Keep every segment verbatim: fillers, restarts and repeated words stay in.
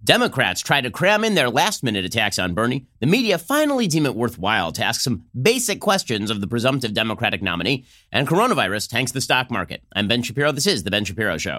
Democrats try to cram in their last-minute attacks on Bernie. The media finally deem it worthwhile to ask some basic questions of the presumptive Democratic nominee. And coronavirus tanks the stock market. I'm Ben Shapiro. This is The Ben Shapiro Show.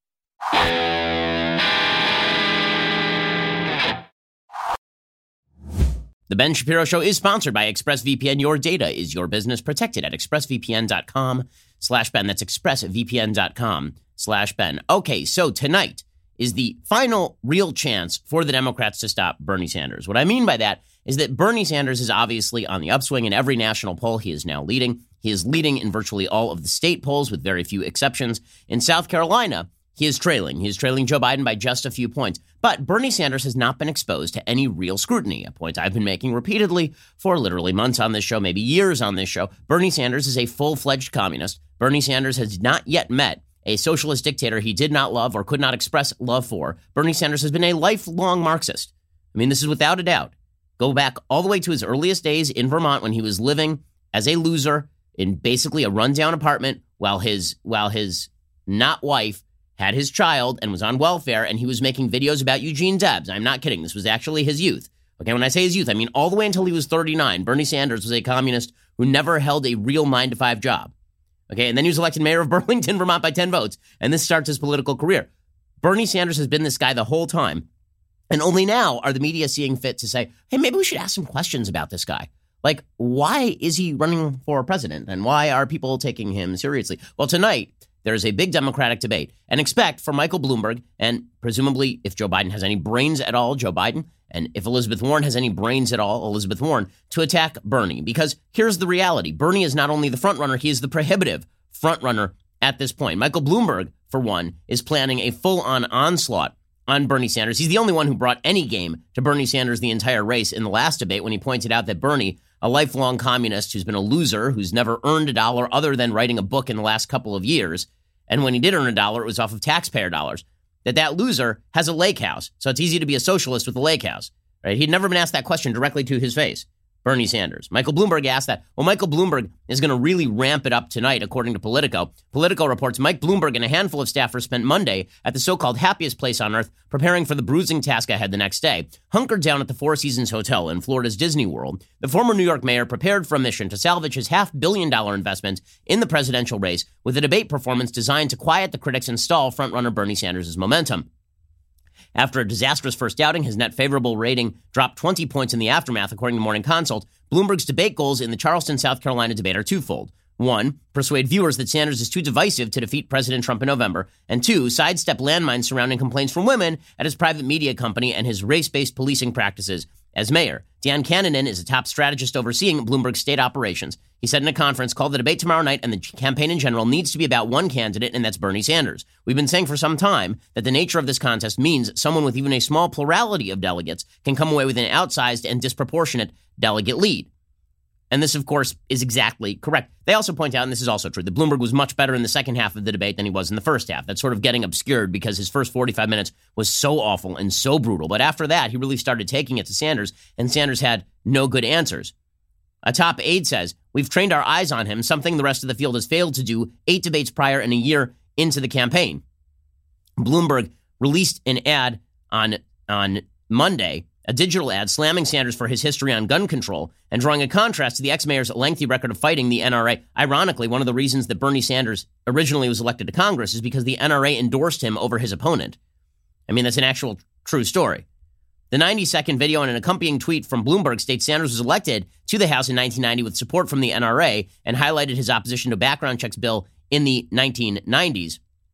The Ben Shapiro Show is sponsored by ExpressVPN. Your data is your business. Protected at expressvpn.com slash Ben. That's expressvpn.com slash Ben. Okay, so tonight is the final real chance for the Democrats to stop Bernie Sanders. What I mean by that is that Bernie Sanders is obviously on the upswing in every national poll. He is now leading. He is leading in virtually all of the state polls with very few exceptions. In South Carolina, he is trailing. He is trailing Joe Biden by just a few points. But Bernie Sanders has not been exposed to any real scrutiny, a point I've been making repeatedly for literally months on this show, maybe years on this show. Bernie Sanders is a full-fledged communist. Bernie Sanders has not yet met a socialist dictator he did not love or could not express love for. Bernie Sanders has been a lifelong Marxist. I mean, this is without a doubt. Go back all the way to his earliest days in Vermont when he was living as a loser in basically a rundown apartment while his while his not wife had his child and was on welfare, and he was making videos about Eugene Debs. I'm not kidding. This was actually his youth. Okay, when I say his youth, I mean all the way until he was thirty-nine. Bernie Sanders was a communist who never held a real nine to five job. Okay, and then he was elected mayor of Burlington, Vermont by ten votes. And this starts his political career. Bernie Sanders has been this guy the whole time. And only now are the media seeing fit to say, hey, maybe we should ask some questions about this guy. Like, why is he running for president? And why are people taking him seriously? Well, tonight, there's a big Democratic debate. And expect for Michael Bloomberg, and presumably if Joe Biden has any brains at all, Joe Biden, and if Elizabeth Warren has any brains at all, Elizabeth Warren, to attack Bernie. Because here's the reality. Bernie is not only the front runner, he is the prohibitive front runner at this point. Michael Bloomberg, for one, is planning a full-on onslaught on Bernie Sanders. He's the only one who brought any game to Bernie Sanders the entire race in the last debate when he pointed out that Bernie, a lifelong communist who's been a loser, who's never earned a dollar other than writing a book in the last couple of years, and when he did earn a dollar, it was off of taxpayer dollars, that that loser has a lake house. So it's easy to be a socialist with a lake house, right? He'd never been asked that question directly to his face. Bernie Sanders. Michael Bloomberg asked that. Well, Michael Bloomberg is going to really ramp it up tonight, according to Politico. Politico reports Mike Bloomberg and a handful of staffers spent Monday at the so-called happiest place on earth, preparing for the bruising task ahead the next day. Hunkered down at the Four Seasons Hotel in Florida's Disney World, the former New York mayor prepared for a mission to salvage his half-billion dollar investment in the presidential race with a debate performance designed to quiet the critics and stall frontrunner Bernie Sanders' momentum. After a disastrous first outing, his net favorable rating dropped twenty points in the aftermath, according to Morning Consult. Bloomberg's debate goals in the Charleston, South Carolina debate are twofold. One, persuade viewers that Sanders is too divisive to defeat President Trump in November. And two, sidestep landmines surrounding complaints from women at his private media company and his race-based policing practices as mayor. Dan Cannon is a top strategist overseeing Bloomberg's state operations. He said in a conference called the debate tomorrow night and the campaign in general needs to be about one candidate, and that's Bernie Sanders. We've been saying for some time that the nature of this contest means someone with even a small plurality of delegates can come away with an outsized and disproportionate delegate lead. And this, of course, is exactly correct. They also point out, and this is also true, that Bloomberg was much better in the second half of the debate than he was in the first half. That's sort of getting obscured because his first forty-five minutes was so awful and so brutal. But after that, he really started taking it to Sanders, and Sanders had no good answers. A top aide says, we've trained our eyes on him, something the rest of the field has failed to do eight debates prior and a year into the campaign. Bloomberg released an ad on, on Monday, a digital ad slamming Sanders for his history on gun control and drawing a contrast to the ex-mayor's lengthy record of fighting the N R A. Ironically, one of the reasons that Bernie Sanders originally was elected to Congress is because the N R A endorsed him over his opponent. I mean, that's an actual true story. The ninety-second video and an accompanying tweet from Bloomberg states Sanders was elected to the House in nineteen ninety with support from the N R A and highlighted his opposition to background checks bill in the nineteen nineties.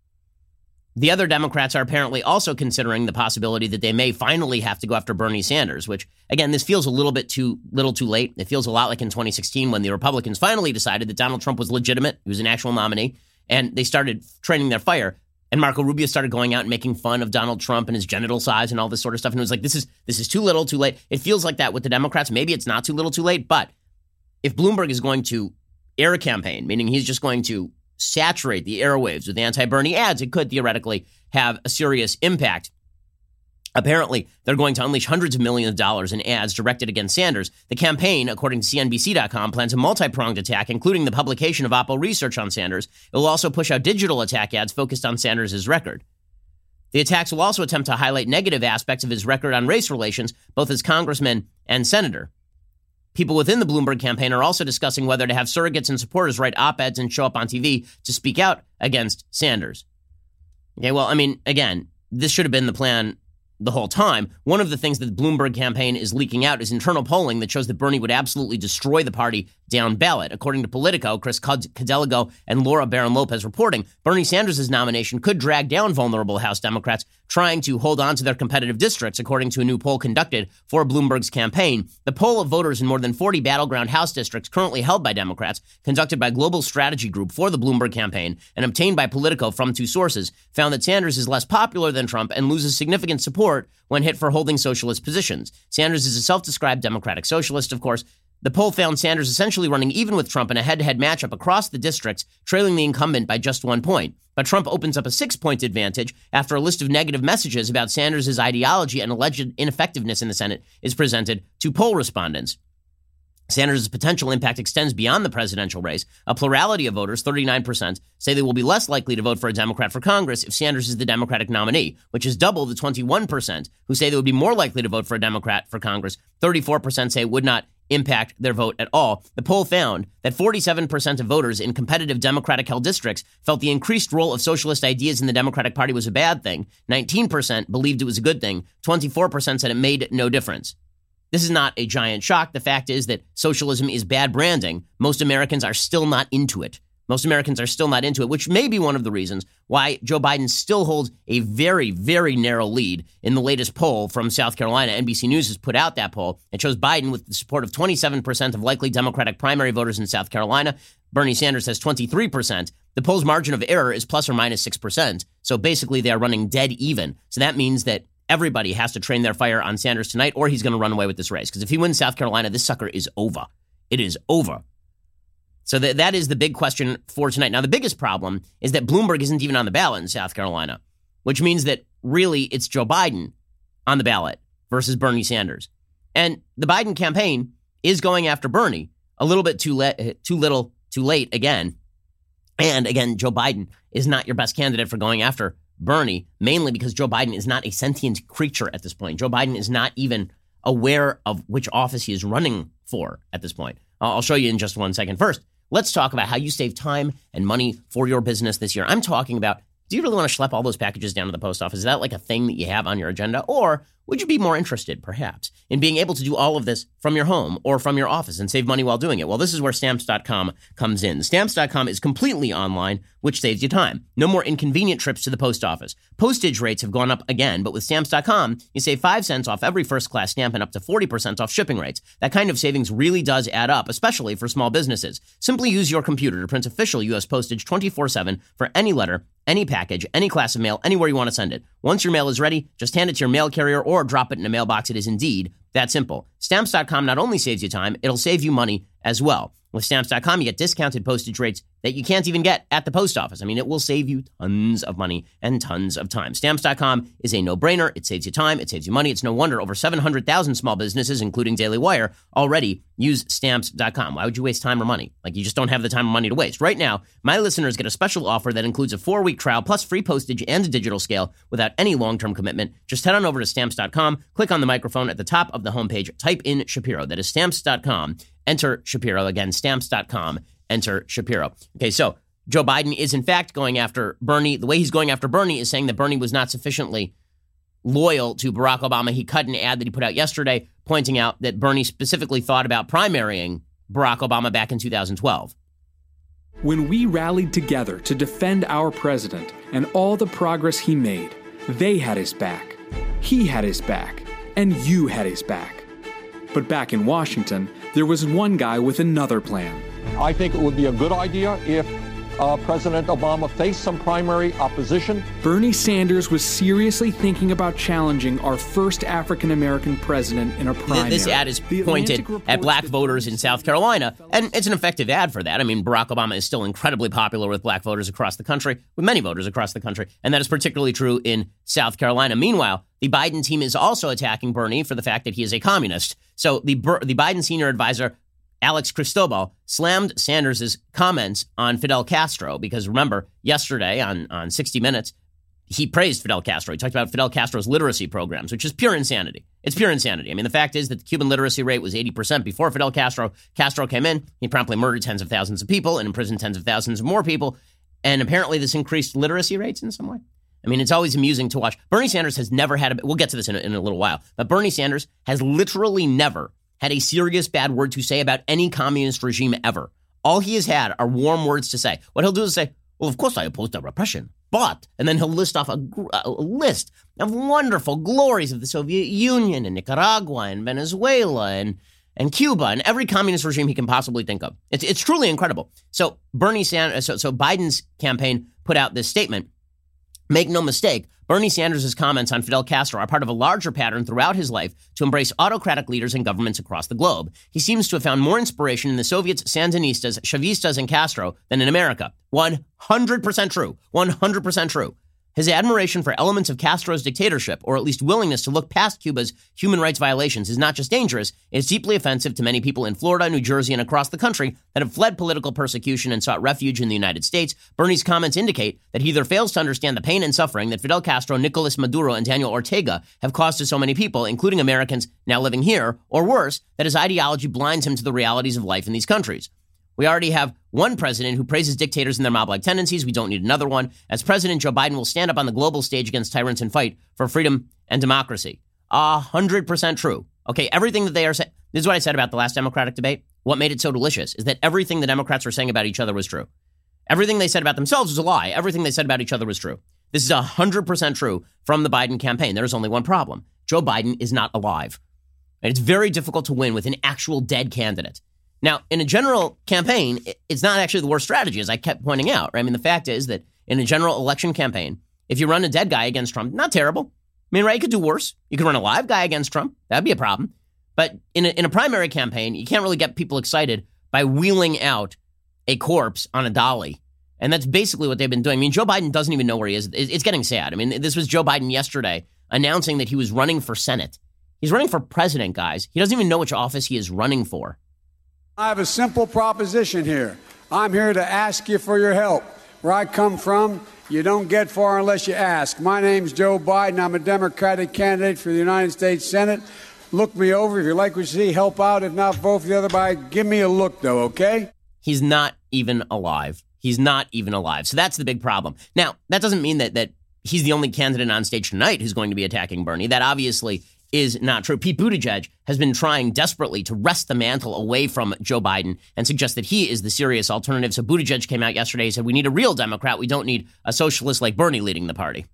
The other Democrats are apparently also considering the possibility that they may finally have to go after Bernie Sanders, which, again, this feels a little bit too little too late. It feels a lot like in twenty sixteen when the Republicans finally decided that Donald Trump was legitimate. He was an actual nominee, and they started training their fire. And Marco Rubio started going out and making fun of Donald Trump and his genital size and all this sort of stuff. And it was like, this is this is too little, too late. It feels like that with the Democrats. Maybe it's not too little, too late. But if Bloomberg is going to air a campaign, meaning he's just going to saturate the airwaves with anti-Bernie ads, it could theoretically have a serious impact. Apparently, they're going to unleash hundreds of millions of dollars in ads directed against Sanders. The campaign, according to C N B C dot com, plans a multi-pronged attack, including the publication of Oppo research on Sanders. It will also push out digital attack ads focused on Sanders' record. The attacks will also attempt to highlight negative aspects of his record on race relations, both as congressman and senator. People within the Bloomberg campaign are also discussing whether to have surrogates and supporters write op-eds and show up on T V to speak out against Sanders. Okay, well, I mean, again, this should have been the plan the whole time. One of the things that the Bloomberg campaign is leaking out is internal polling that shows that Bernie would absolutely destroy the party down ballot. According to Politico, Chris Cadelago and Laura Barron-Lopez reporting, Bernie Sanders' nomination could drag down vulnerable House Democrats trying to hold on to their competitive districts, according to a new poll conducted for Bloomberg's campaign. The poll of voters in more than forty battleground House districts currently held by Democrats, conducted by Global Strategy Group for the Bloomberg campaign and obtained by Politico from two sources, found that Sanders is less popular than Trump and loses significant support when hit for holding socialist positions. Sanders is a self-described democratic socialist, of course. The poll found Sanders essentially running even with Trump in a head-to-head matchup across the districts, trailing the incumbent by just one point. But Trump opens up a six-point advantage after a list of negative messages about Sanders' ideology and alleged ineffectiveness in the Senate is presented to poll respondents. Sanders' potential impact extends beyond the presidential race. A plurality of voters, thirty-nine percent, say they will be less likely to vote for a Democrat for Congress if Sanders is the Democratic nominee, which is double the twenty-one percent who say they would be more likely to vote for a Democrat for Congress. thirty-four percent say it would not impact their vote at all. The poll found that forty-seven percent of voters in competitive Democratic-held districts felt the increased role of socialist ideas in the Democratic Party was a bad thing. nineteen percent believed it was a good thing. twenty-four percent said it made no difference. This is not a giant shock. The fact is that socialism is bad branding. Most Americans are still not into it. Most Americans are still not into it, which may be one of the reasons why Joe Biden still holds a very, very narrow lead in the latest poll from South Carolina. N B C News has put out that poll. It shows Biden with the support of twenty-seven percent of likely Democratic primary voters in South Carolina. Bernie Sanders has twenty-three percent. The poll's margin of error is plus or minus six percent. So basically, they are running dead even. So that means that everybody has to train their fire on Sanders tonight, or he's going to run away with this race. Because if he wins South Carolina, this sucker is over. It is over. So th- that is the big question for tonight. Now, the biggest problem is that Bloomberg isn't even on the ballot in South Carolina, which means that really it's Joe Biden on the ballot versus Bernie Sanders. And the Biden campaign is going after Bernie a little bit too, le- too little, too late again. And again, Joe Biden is not your best candidate for going after Bernie, mainly because Joe Biden is not a sentient creature at this point. Joe Biden is not even aware of which office he is running for at this point. I'll show you in just one second. First, let's talk about how you save time and money for your business this year. I'm talking about, do you really want to schlep all those packages down to the post office? Is that like a thing that you have on your agenda? Or would you be more interested, perhaps, in being able to do all of this from your home or from your office and save money while doing it? Well, this is where Stamps dot com comes in. Stamps dot com is completely online, which saves you time. No more inconvenient trips to the post office. Postage rates have gone up again, but with Stamps dot com, you save five cents off every first-class stamp and up to forty percent off shipping rates. That kind of savings really does add up, especially for small businesses. Simply use your computer to print official U S postage twenty-four seven for any letter, any package, any class of mail, anywhere you want to send it. Once your mail is ready, just hand it to your mail carrier or drop it in a mailbox. It is indeed that simple. Stamps dot com not only saves you time, it'll save you money as well. With Stamps dot com, you get discounted postage rates that you can't even get at the post office. I mean, it will save you tons of money and tons of time. Stamps dot com is a no-brainer. It saves you time. It saves you money. It's no wonder over seven hundred thousand small businesses, including Daily Wire, already use Stamps dot com. Why would you waste time or money? Like, you just don't have the time or money to waste. Right now, my listeners get a special offer that includes a four-week trial plus free postage and a digital scale without any long-term commitment. Just head on over to Stamps dot com, click on the microphone at the top of the homepage, type in Shapiro. That is Stamps dot com. Enter Shapiro. Again, Stamps dot com. Enter Shapiro. Okay, so Joe Biden is in fact going after Bernie. The way he's going after Bernie is saying that Bernie was not sufficiently loyal to Barack Obama. He cut an ad that he put out yesterday pointing out that Bernie specifically thought about primarying Barack Obama back in two thousand twelve. When we rallied together to defend our president and all the progress he made, they had his back, he had his back, and you had his back. But back in Washington, there was one guy with another plan. I think it would be a good idea if uh, President Obama faced some primary opposition. Bernie Sanders was seriously thinking about challenging our first African-American president in a primary. This ad is pointed at black voters in South Carolina, and it's an effective ad for that. I mean, Barack Obama is still incredibly popular with black voters across the country, with many voters across the country, and that is particularly true in South Carolina. Meanwhile, the Biden team is also attacking Bernie for the fact that he is a communist. So the the Biden senior advisor, Alex Cristobal, slammed Sanders' comments on Fidel Castro because, remember, yesterday on, on sixty minutes, he praised Fidel Castro. He talked about Fidel Castro's literacy programs, which is pure insanity. It's pure insanity. I mean, the fact is that the Cuban literacy rate was eighty percent before Fidel Castro. Castro came in. He promptly murdered tens of thousands of people and imprisoned tens of thousands of more people. And apparently this increased literacy rates in some way. I mean, it's always amusing to watch. Bernie Sanders has never had a, we'll get to this in a, in a little while, but Bernie Sanders has literally never had a serious bad word to say about any communist regime ever. All he has had are warm words to say. What he'll do is say, well, of course I oppose the repression, but, and then he'll list off a, a list of wonderful glories of the Soviet Union and Nicaragua and Venezuela and, and Cuba and every communist regime he can possibly think of. It's, it's truly incredible. So Bernie Sanders, so, so Biden's campaign put out this statement. Make no mistake, Bernie Sanders' comments on Fidel Castro are part of a larger pattern throughout his life to embrace autocratic leaders and governments across the globe. He seems to have found more inspiration in the Soviets, Sandinistas, Chavistas, and Castro than in America. one hundred percent true. one hundred percent true. His admiration for elements of Castro's dictatorship, or at least willingness to look past Cuba's human rights violations, is not just dangerous, it's deeply offensive to many people in Florida, New Jersey, and across the country that have fled political persecution and sought refuge in the United States. Bernie's comments indicate that he either fails to understand the pain and suffering that Fidel Castro, Nicolas Maduro, and Daniel Ortega have caused to so many people, including Americans now living here, or worse, that his ideology blinds him to the realities of life in these countries. We already have one president who praises dictators and their mob-like tendencies. We don't need another one. As president, Joe Biden will stand up on the global stage against tyrants and fight for freedom and democracy. A hundred percent true. Okay, everything that they are saying, this is what I said about the last Democratic debate. What made it so delicious is that everything the Democrats were saying about each other was true. Everything they said about themselves was a lie. Everything they said about each other was true. This is a hundred percent true from the Biden campaign. There is only one problem. Joe Biden is not alive. And it's very difficult to win with an actual dead candidate. Now, in a general campaign, it's not actually the worst strategy, as I kept pointing out. Right? I mean, the fact is that in a general election campaign, if you run a dead guy against Trump, not terrible. I mean, right, you could do worse. You could run a live guy against Trump. That'd be a problem. But in a, in a primary campaign, you can't really get people excited by wheeling out a corpse on a dolly. And that's basically what they've been doing. I mean, Joe Biden doesn't even know where he is. It's getting sad. I mean, this was Joe Biden yesterday announcing that he was running for Senate. He's running for president, guys. He doesn't even know which office he is running for. I have a simple proposition here. I'm here to ask you for your help. Where I come from, you don't get far unless you ask. My name's Joe Biden. I'm a Democratic candidate for the United States Senate. Look me over. If you like what you see, help out. If not, vote for the other guy. Give me a look, though, okay? He's not even alive. He's not even alive. So that's the big problem. Now, that doesn't mean that that he's the only candidate on stage tonight who's going to be attacking Bernie. That obviously is not true. Pete Buttigieg has been trying desperately to wrest the mantle away from Joe Biden and suggest that he is the serious alternative. So Buttigieg came out yesterday and said, we need a real Democrat. We don't need a socialist like Bernie leading the party.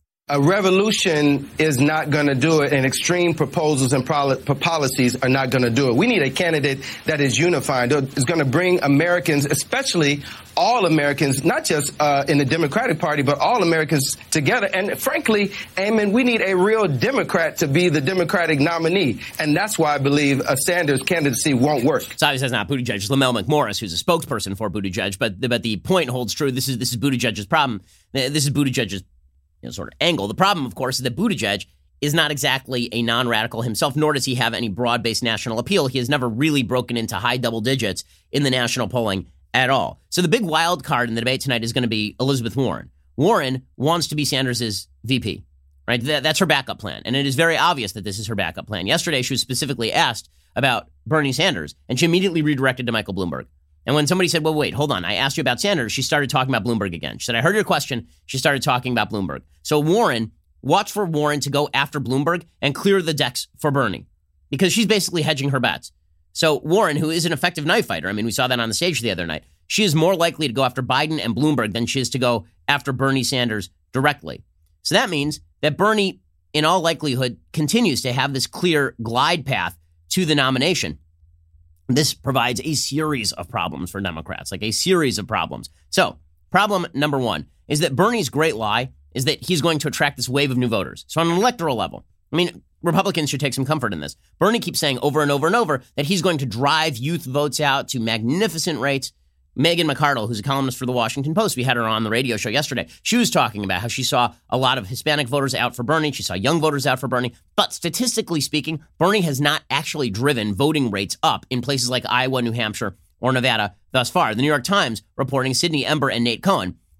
A revolution is not going to do it, and extreme proposals and policies are not going to do it. We need a candidate that is unified, that is going to bring Americans, especially all Americans, not just uh, in the Democratic Party, but all Americans together. And frankly, Eamon, we need a real Democrat to be the Democratic nominee. And that's why I believe a Sanders candidacy won't work. So obviously it's not Buttigieg, it's Lamel McMorris, who's a spokesperson for Buttigieg. But, but the point holds true. This is, this is Buttigieg's problem. This is Buttigieg's You know, sort of angle. The problem, of course, is that Buttigieg is not exactly a non-radical himself, nor does he have any broad-based national appeal. He has never really broken into high double digits in the national polling at all. So the big wild card in the debate tonight is going to be Elizabeth Warren. Warren wants to be Sanders' V P, right? That, that's her backup plan. And it is very obvious that this is her backup plan. Yesterday, she was specifically asked about Bernie Sanders, and she immediately redirected to Michael Bloomberg. And when somebody said, well, wait, hold on, I asked you about Sanders, she started talking about Bloomberg again. She said, I heard your question. She started talking about Bloomberg. So Warren, watch for Warren to go after Bloomberg and clear the decks for Bernie, because she's basically hedging her bets. So Warren, who is an effective knife fighter, I mean, we saw that on the stage the other night, she is more likely to go after Biden and Bloomberg than she is to go after Bernie Sanders directly. So that means that Bernie, in all likelihood, continues to have this clear glide path to the nomination. This provides a series of problems for Democrats, like a series of problems. So problem number one is that Bernie's great lie is that he's going to attract this wave of new voters. So on an electoral level, I mean, Republicans should take some comfort in this. Bernie keeps saying over and over and over that he's going to drive youth votes out to magnificent rates. Megan McArdle, who's a columnist for the Washington Post, we had her on the radio show yesterday. She was talking about how she saw a lot of Hispanic voters out for Bernie. She saw young voters out for Bernie. But statistically speaking, Bernie has not actually driven voting rates up in places like Iowa, New Hampshire, or Nevada thus far. The New York Times reporting Sidney Ember and Nate Cohen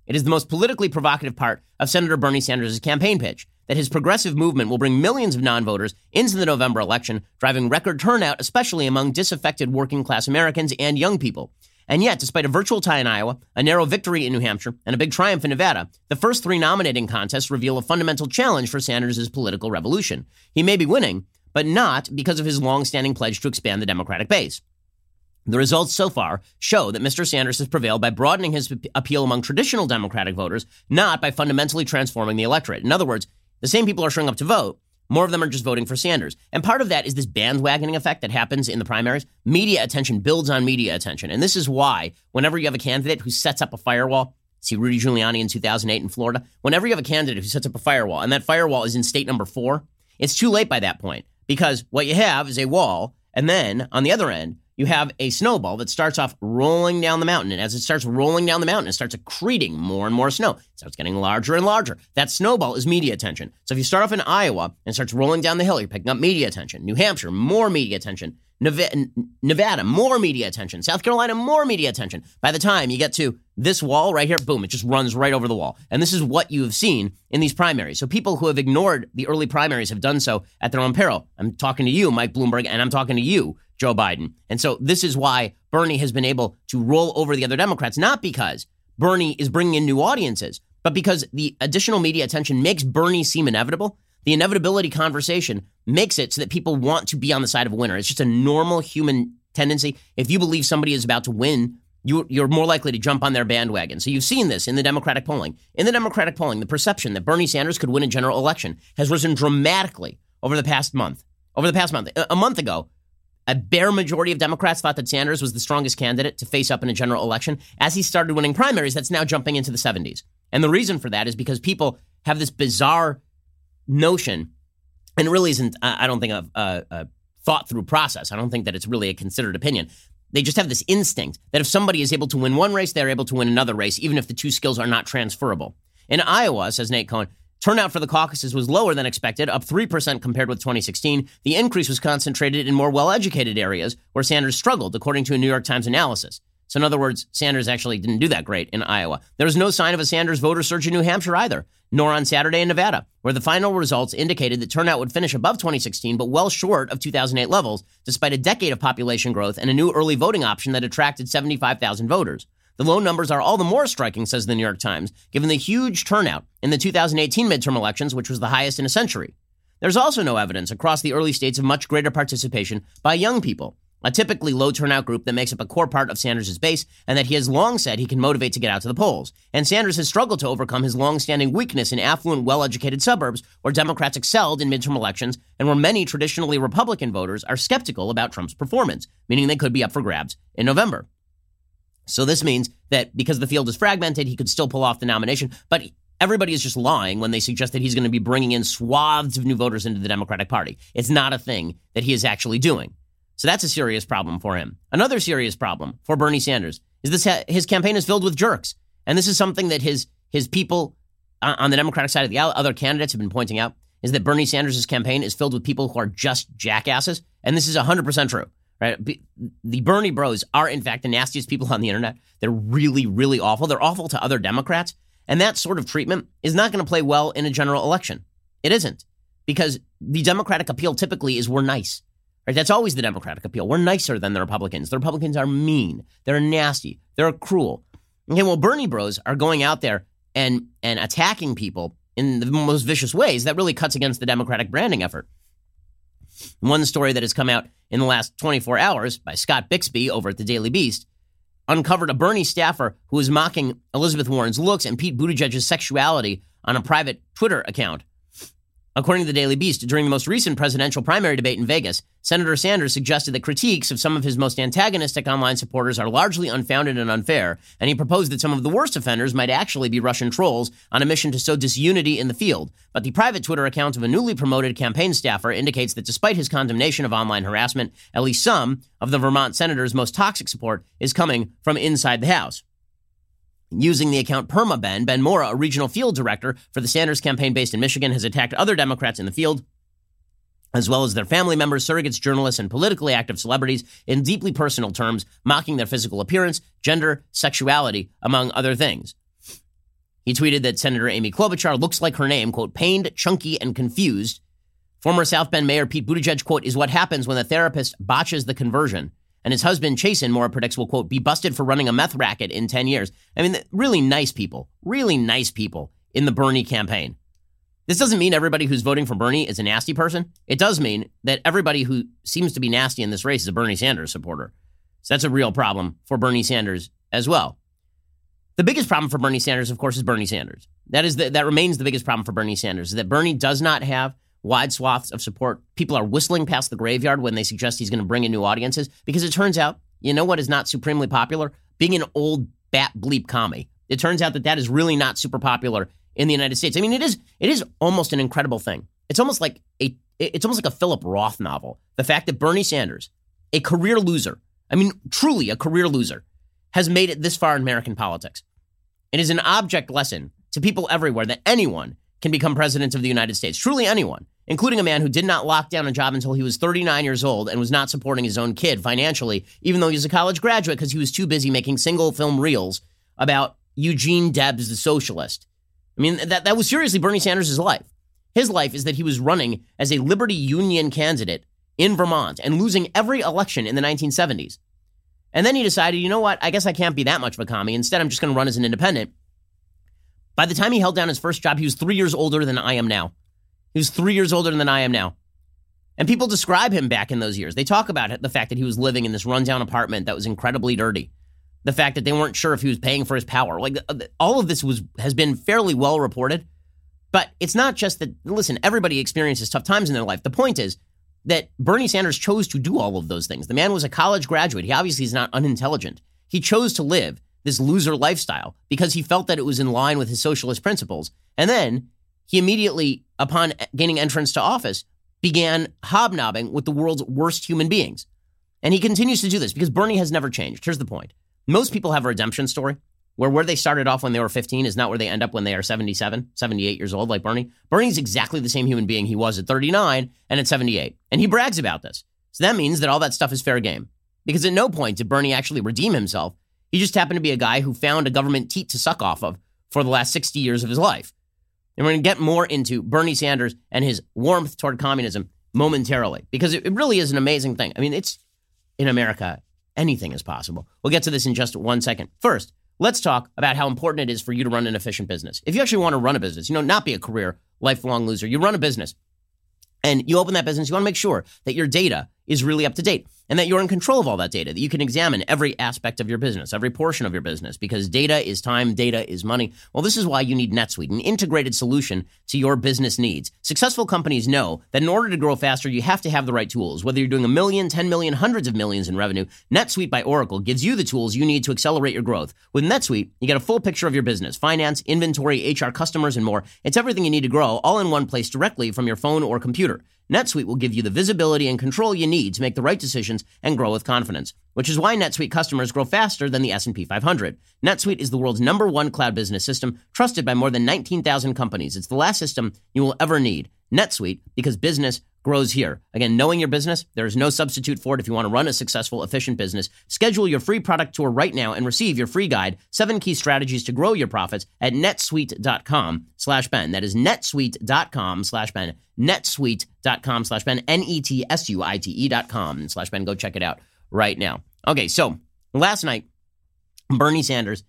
It is the most politically provocative part of Senator Bernie Sanders' campaign pitch, that his progressive movement will bring millions of non-voters into the November election, driving record turnout, especially among disaffected working-class Americans and young people. And yet, despite a virtual tie in Iowa, a narrow victory in New Hampshire, and a big triumph in Nevada, the first three nominating contests reveal a fundamental challenge for Sanders' political revolution. He may be winning, but not because of his long-standing pledge to expand the Democratic base. The results so far show that Mister Sanders has prevailed by broadening his appeal among traditional Democratic voters, not by fundamentally transforming the electorate. In other words, the same people are showing up to vote. More of them are just voting for Sanders. And part of that is this bandwagoning effect that happens in the primaries. Media attention builds on media attention. And this is why whenever you have a candidate who sets up a firewall, see Rudy Giuliani in two thousand eight in Florida, whenever you have a candidate who sets up a firewall and that firewall is in state number four, it's too late by that point, because what you have is a wall. And then on the other end, you have a snowball that starts off rolling down the mountain. And as it starts rolling down the mountain, it starts accreting more and more snow. It starts getting larger and larger. That snowball is media attention. So if you start off in Iowa and starts rolling down the hill, you're picking up media attention. New Hampshire, more media attention. Nevada, more media attention. South Carolina, more media attention. By the time you get to this wall right here, boom, it just runs right over the wall. And this is what you have seen in these primaries. So people who have ignored the early primaries have done so at their own peril. I'm talking to you, Mike Bloomberg, and I'm talking to you, Joe Biden. And so this is why Bernie has been able to roll over the other Democrats, not because Bernie is bringing in new audiences, but because the additional media attention makes Bernie seem inevitable. The inevitability conversation makes it so that people want to be on the side of a winner. It's just a normal human tendency. If you believe somebody is about to win, you, you're more likely to jump on their bandwagon. So you've seen this in the Democratic polling. In the Democratic polling, the perception that Bernie Sanders could win a general election has risen dramatically over the past month. Over the past month. A month ago, a bare majority of Democrats thought that Sanders was the strongest candidate to face up in a general election. As he started winning primaries, that's now jumping into the seventies. And the reason for that is because people have this bizarre notion, and it really isn't, I don't think, a, a, a thought-through process. I don't think that it's really a considered opinion. They just have this instinct that if somebody is able to win one race, they're able to win another race, even if the two skills are not transferable. In Iowa, says Nate Cohn, turnout for the caucuses was lower than expected, up three percent compared with twenty sixteen. The increase was concentrated in more well-educated areas where Sanders struggled, according to a New York Times analysis. So in other words, Sanders actually didn't do that great in Iowa. There was no sign of a Sanders voter surge in New Hampshire either, nor on Saturday in Nevada, where the final results indicated that turnout would finish above twenty sixteen, but well short of two thousand eight levels, despite a decade of population growth and a new early voting option that attracted seventy-five thousand voters. The low numbers are all the more striking, says the New York Times, given the huge turnout in the two thousand eighteen midterm elections, which was the highest in a century. There's also no evidence across the early states of much greater participation by young people, a typically low turnout group that makes up a core part of Sanders' base and that he has long said he can motivate to get out to the polls. And Sanders has struggled to overcome his long-standing weakness in affluent, well-educated suburbs where Democrats excelled in midterm elections and where many traditionally Republican voters are skeptical about Trump's performance, meaning they could be up for grabs in November. So this means that because the field is fragmented, he could still pull off the nomination, but everybody is just lying when they suggest that he's going to be bringing in swaths of new voters into the Democratic Party. It's not a thing that he is actually doing. So that's a serious problem for him. Another serious problem for Bernie Sanders is this: his campaign is filled with jerks. And this is something that his his people on the Democratic side of the aisle, other candidates have been pointing out, is that Bernie Sanders' campaign is filled with people who are just jackasses. And this is one hundred percent true. Right? The Bernie bros are, in fact, the nastiest people on the internet. They're really, really awful. They're awful to other Democrats. And that sort of treatment is not going to play well in a general election. It isn't. Because the Democratic appeal typically is we're nice. Right? That's always the Democratic appeal. We're nicer than the Republicans. The Republicans are mean. They're nasty. They're cruel. Okay, well, Bernie bros are going out there and, and attacking people in the most vicious ways. That really cuts against the Democratic branding effort. One story that has come out in the last twenty-four hours by Scott Bixby over at the Daily Beast uncovered a Bernie staffer who was mocking Elizabeth Warren's looks and Pete Buttigieg's sexuality on a private Twitter account. According to the Daily Beast, during the most recent presidential primary debate in Vegas, Senator Sanders suggested that critiques of some of his most antagonistic online supporters are largely unfounded and unfair, and he proposed that some of the worst offenders might actually be Russian trolls on a mission to sow disunity in the field. But the private Twitter account of a newly promoted campaign staffer indicates that despite his condemnation of online harassment, at least some of the Vermont senator's most toxic support is coming from inside the House. Using the account PermaBen, Ben Mora, a regional field director for the Sanders campaign based in Michigan, has attacked other Democrats in the field, as well as their family members, surrogates, journalists, and politically active celebrities in deeply personal terms, mocking their physical appearance, gender, sexuality, among other things. He tweeted that Senator Amy Klobuchar looks like her name, quote, pained, chunky, and confused. Former South Bend Mayor Pete Buttigieg, quote, is what happens when a therapist botches the conversion. And his husband, Chasen Moore, predicts will, quote, be busted for running a meth racket in ten years. I mean, really nice people, really nice people in the Bernie campaign. This doesn't mean everybody who's voting for Bernie is a nasty person. It does mean that everybody who seems to be nasty in this race is a Bernie Sanders supporter. So that's a real problem for Bernie Sanders as well. The biggest problem for Bernie Sanders, of course, is Bernie Sanders. That is the, that remains the biggest problem for Bernie Sanders, is that Bernie does not have wide swaths of support. People are whistling past the graveyard when they suggest he's going to bring in new audiences, because it turns out, you know what is not supremely popular? Being an old bat bleep commie. It turns out that that is really not super popular in the United States. I mean, it is it is almost an incredible thing. It's almost like a it's almost like a Philip Roth novel. The fact that Bernie Sanders, a career loser, I mean, truly a career loser, has made it this far in American politics. It is an object lesson to people everywhere that anyone can become president of the United States. Truly anyone, including a man who did not lock down a job until he was thirty-nine years old and was not supporting his own kid financially, even though he was a college graduate, because he was too busy making single film reels about Eugene Debs, the socialist. I mean, that, that was seriously Bernie Sanders' life. His life is that he was running as a Liberty Union candidate in Vermont and losing every election in the nineteen seventies. And then he decided, you know what, I guess I can't be that much of a commie. Instead, I'm just going to run as an independent. By the time he held down his first job, he was three years older than I am now. He was three years older than I am now. And people describe him back in those years. They talk about the fact that he was living in this rundown apartment that was incredibly dirty. The fact that they weren't sure if he was paying for his power. Like, all of this was has been fairly well reported. But it's not just that, listen, everybody experiences tough times in their life. The point is that Bernie Sanders chose to do all of those things. The man was a college graduate. He obviously is not unintelligent. He chose to live this loser lifestyle because he felt that it was in line with his socialist principles. And then he immediately, upon gaining entrance to office, began hobnobbing with the world's worst human beings. And he continues to do this because Bernie has never changed. Here's the point. Most people have a redemption story where where they started off when they were fifteen is not where they end up when they are seventy-seven, seventy-eight years old, like Bernie. Bernie's exactly the same human being he was at thirty-nine and at seventy-eight. And he brags about this. So that means that all that stuff is fair game. Because at no point did Bernie actually redeem himself. He just happened to be a guy who found a government teat to suck off of for the last sixty years of his life. And we're going to get more into Bernie Sanders and his warmth toward communism momentarily, because it really is an amazing thing. I mean, it's in America, anything is possible. We'll get to this in just one second. First, let's talk about how important it is for you to run an efficient business. If you actually want to run a business, you know, not be a career lifelong loser, you run a business and you open that business, you want to make sure that your data is really up to date and that you're in control of all that data, that you can examine every aspect of your business, every portion of your business, because data is time, data is money. Well, this is why you need NetSuite, an integrated solution to your business needs. Successful companies know that in order to grow faster, you have to have the right tools. Whether you're doing a million, ten million, hundreds of millions in revenue, NetSuite by Oracle gives you the tools you need to accelerate your growth. With NetSuite, you get a full picture of your business, finance, inventory, H R, customers, and more. It's everything you need to grow all in one place directly from your phone or computer. NetSuite will give you the visibility and control you need to make the right decisions and grow with confidence, which is why NetSuite customers grow faster than the S and P five hundred. NetSuite is the world's number one cloud business system, trusted by more than nineteen thousand companies. It's the last system you will ever need. NetSuite, because business grows here. Again, knowing your business, there is no substitute for it if you want to run a successful, efficient business. Schedule your free product tour right now and receive your free guide, Seven Key Strategies to Grow Your Profits, at netsuite.com slash Ben. That is netsuite.com slash Ben. netsuite.com slash Ben. N-E-T-S-U-I-T-E dot com slash Ben. Go check it out right now. Okay, so last night, Bernie Sanders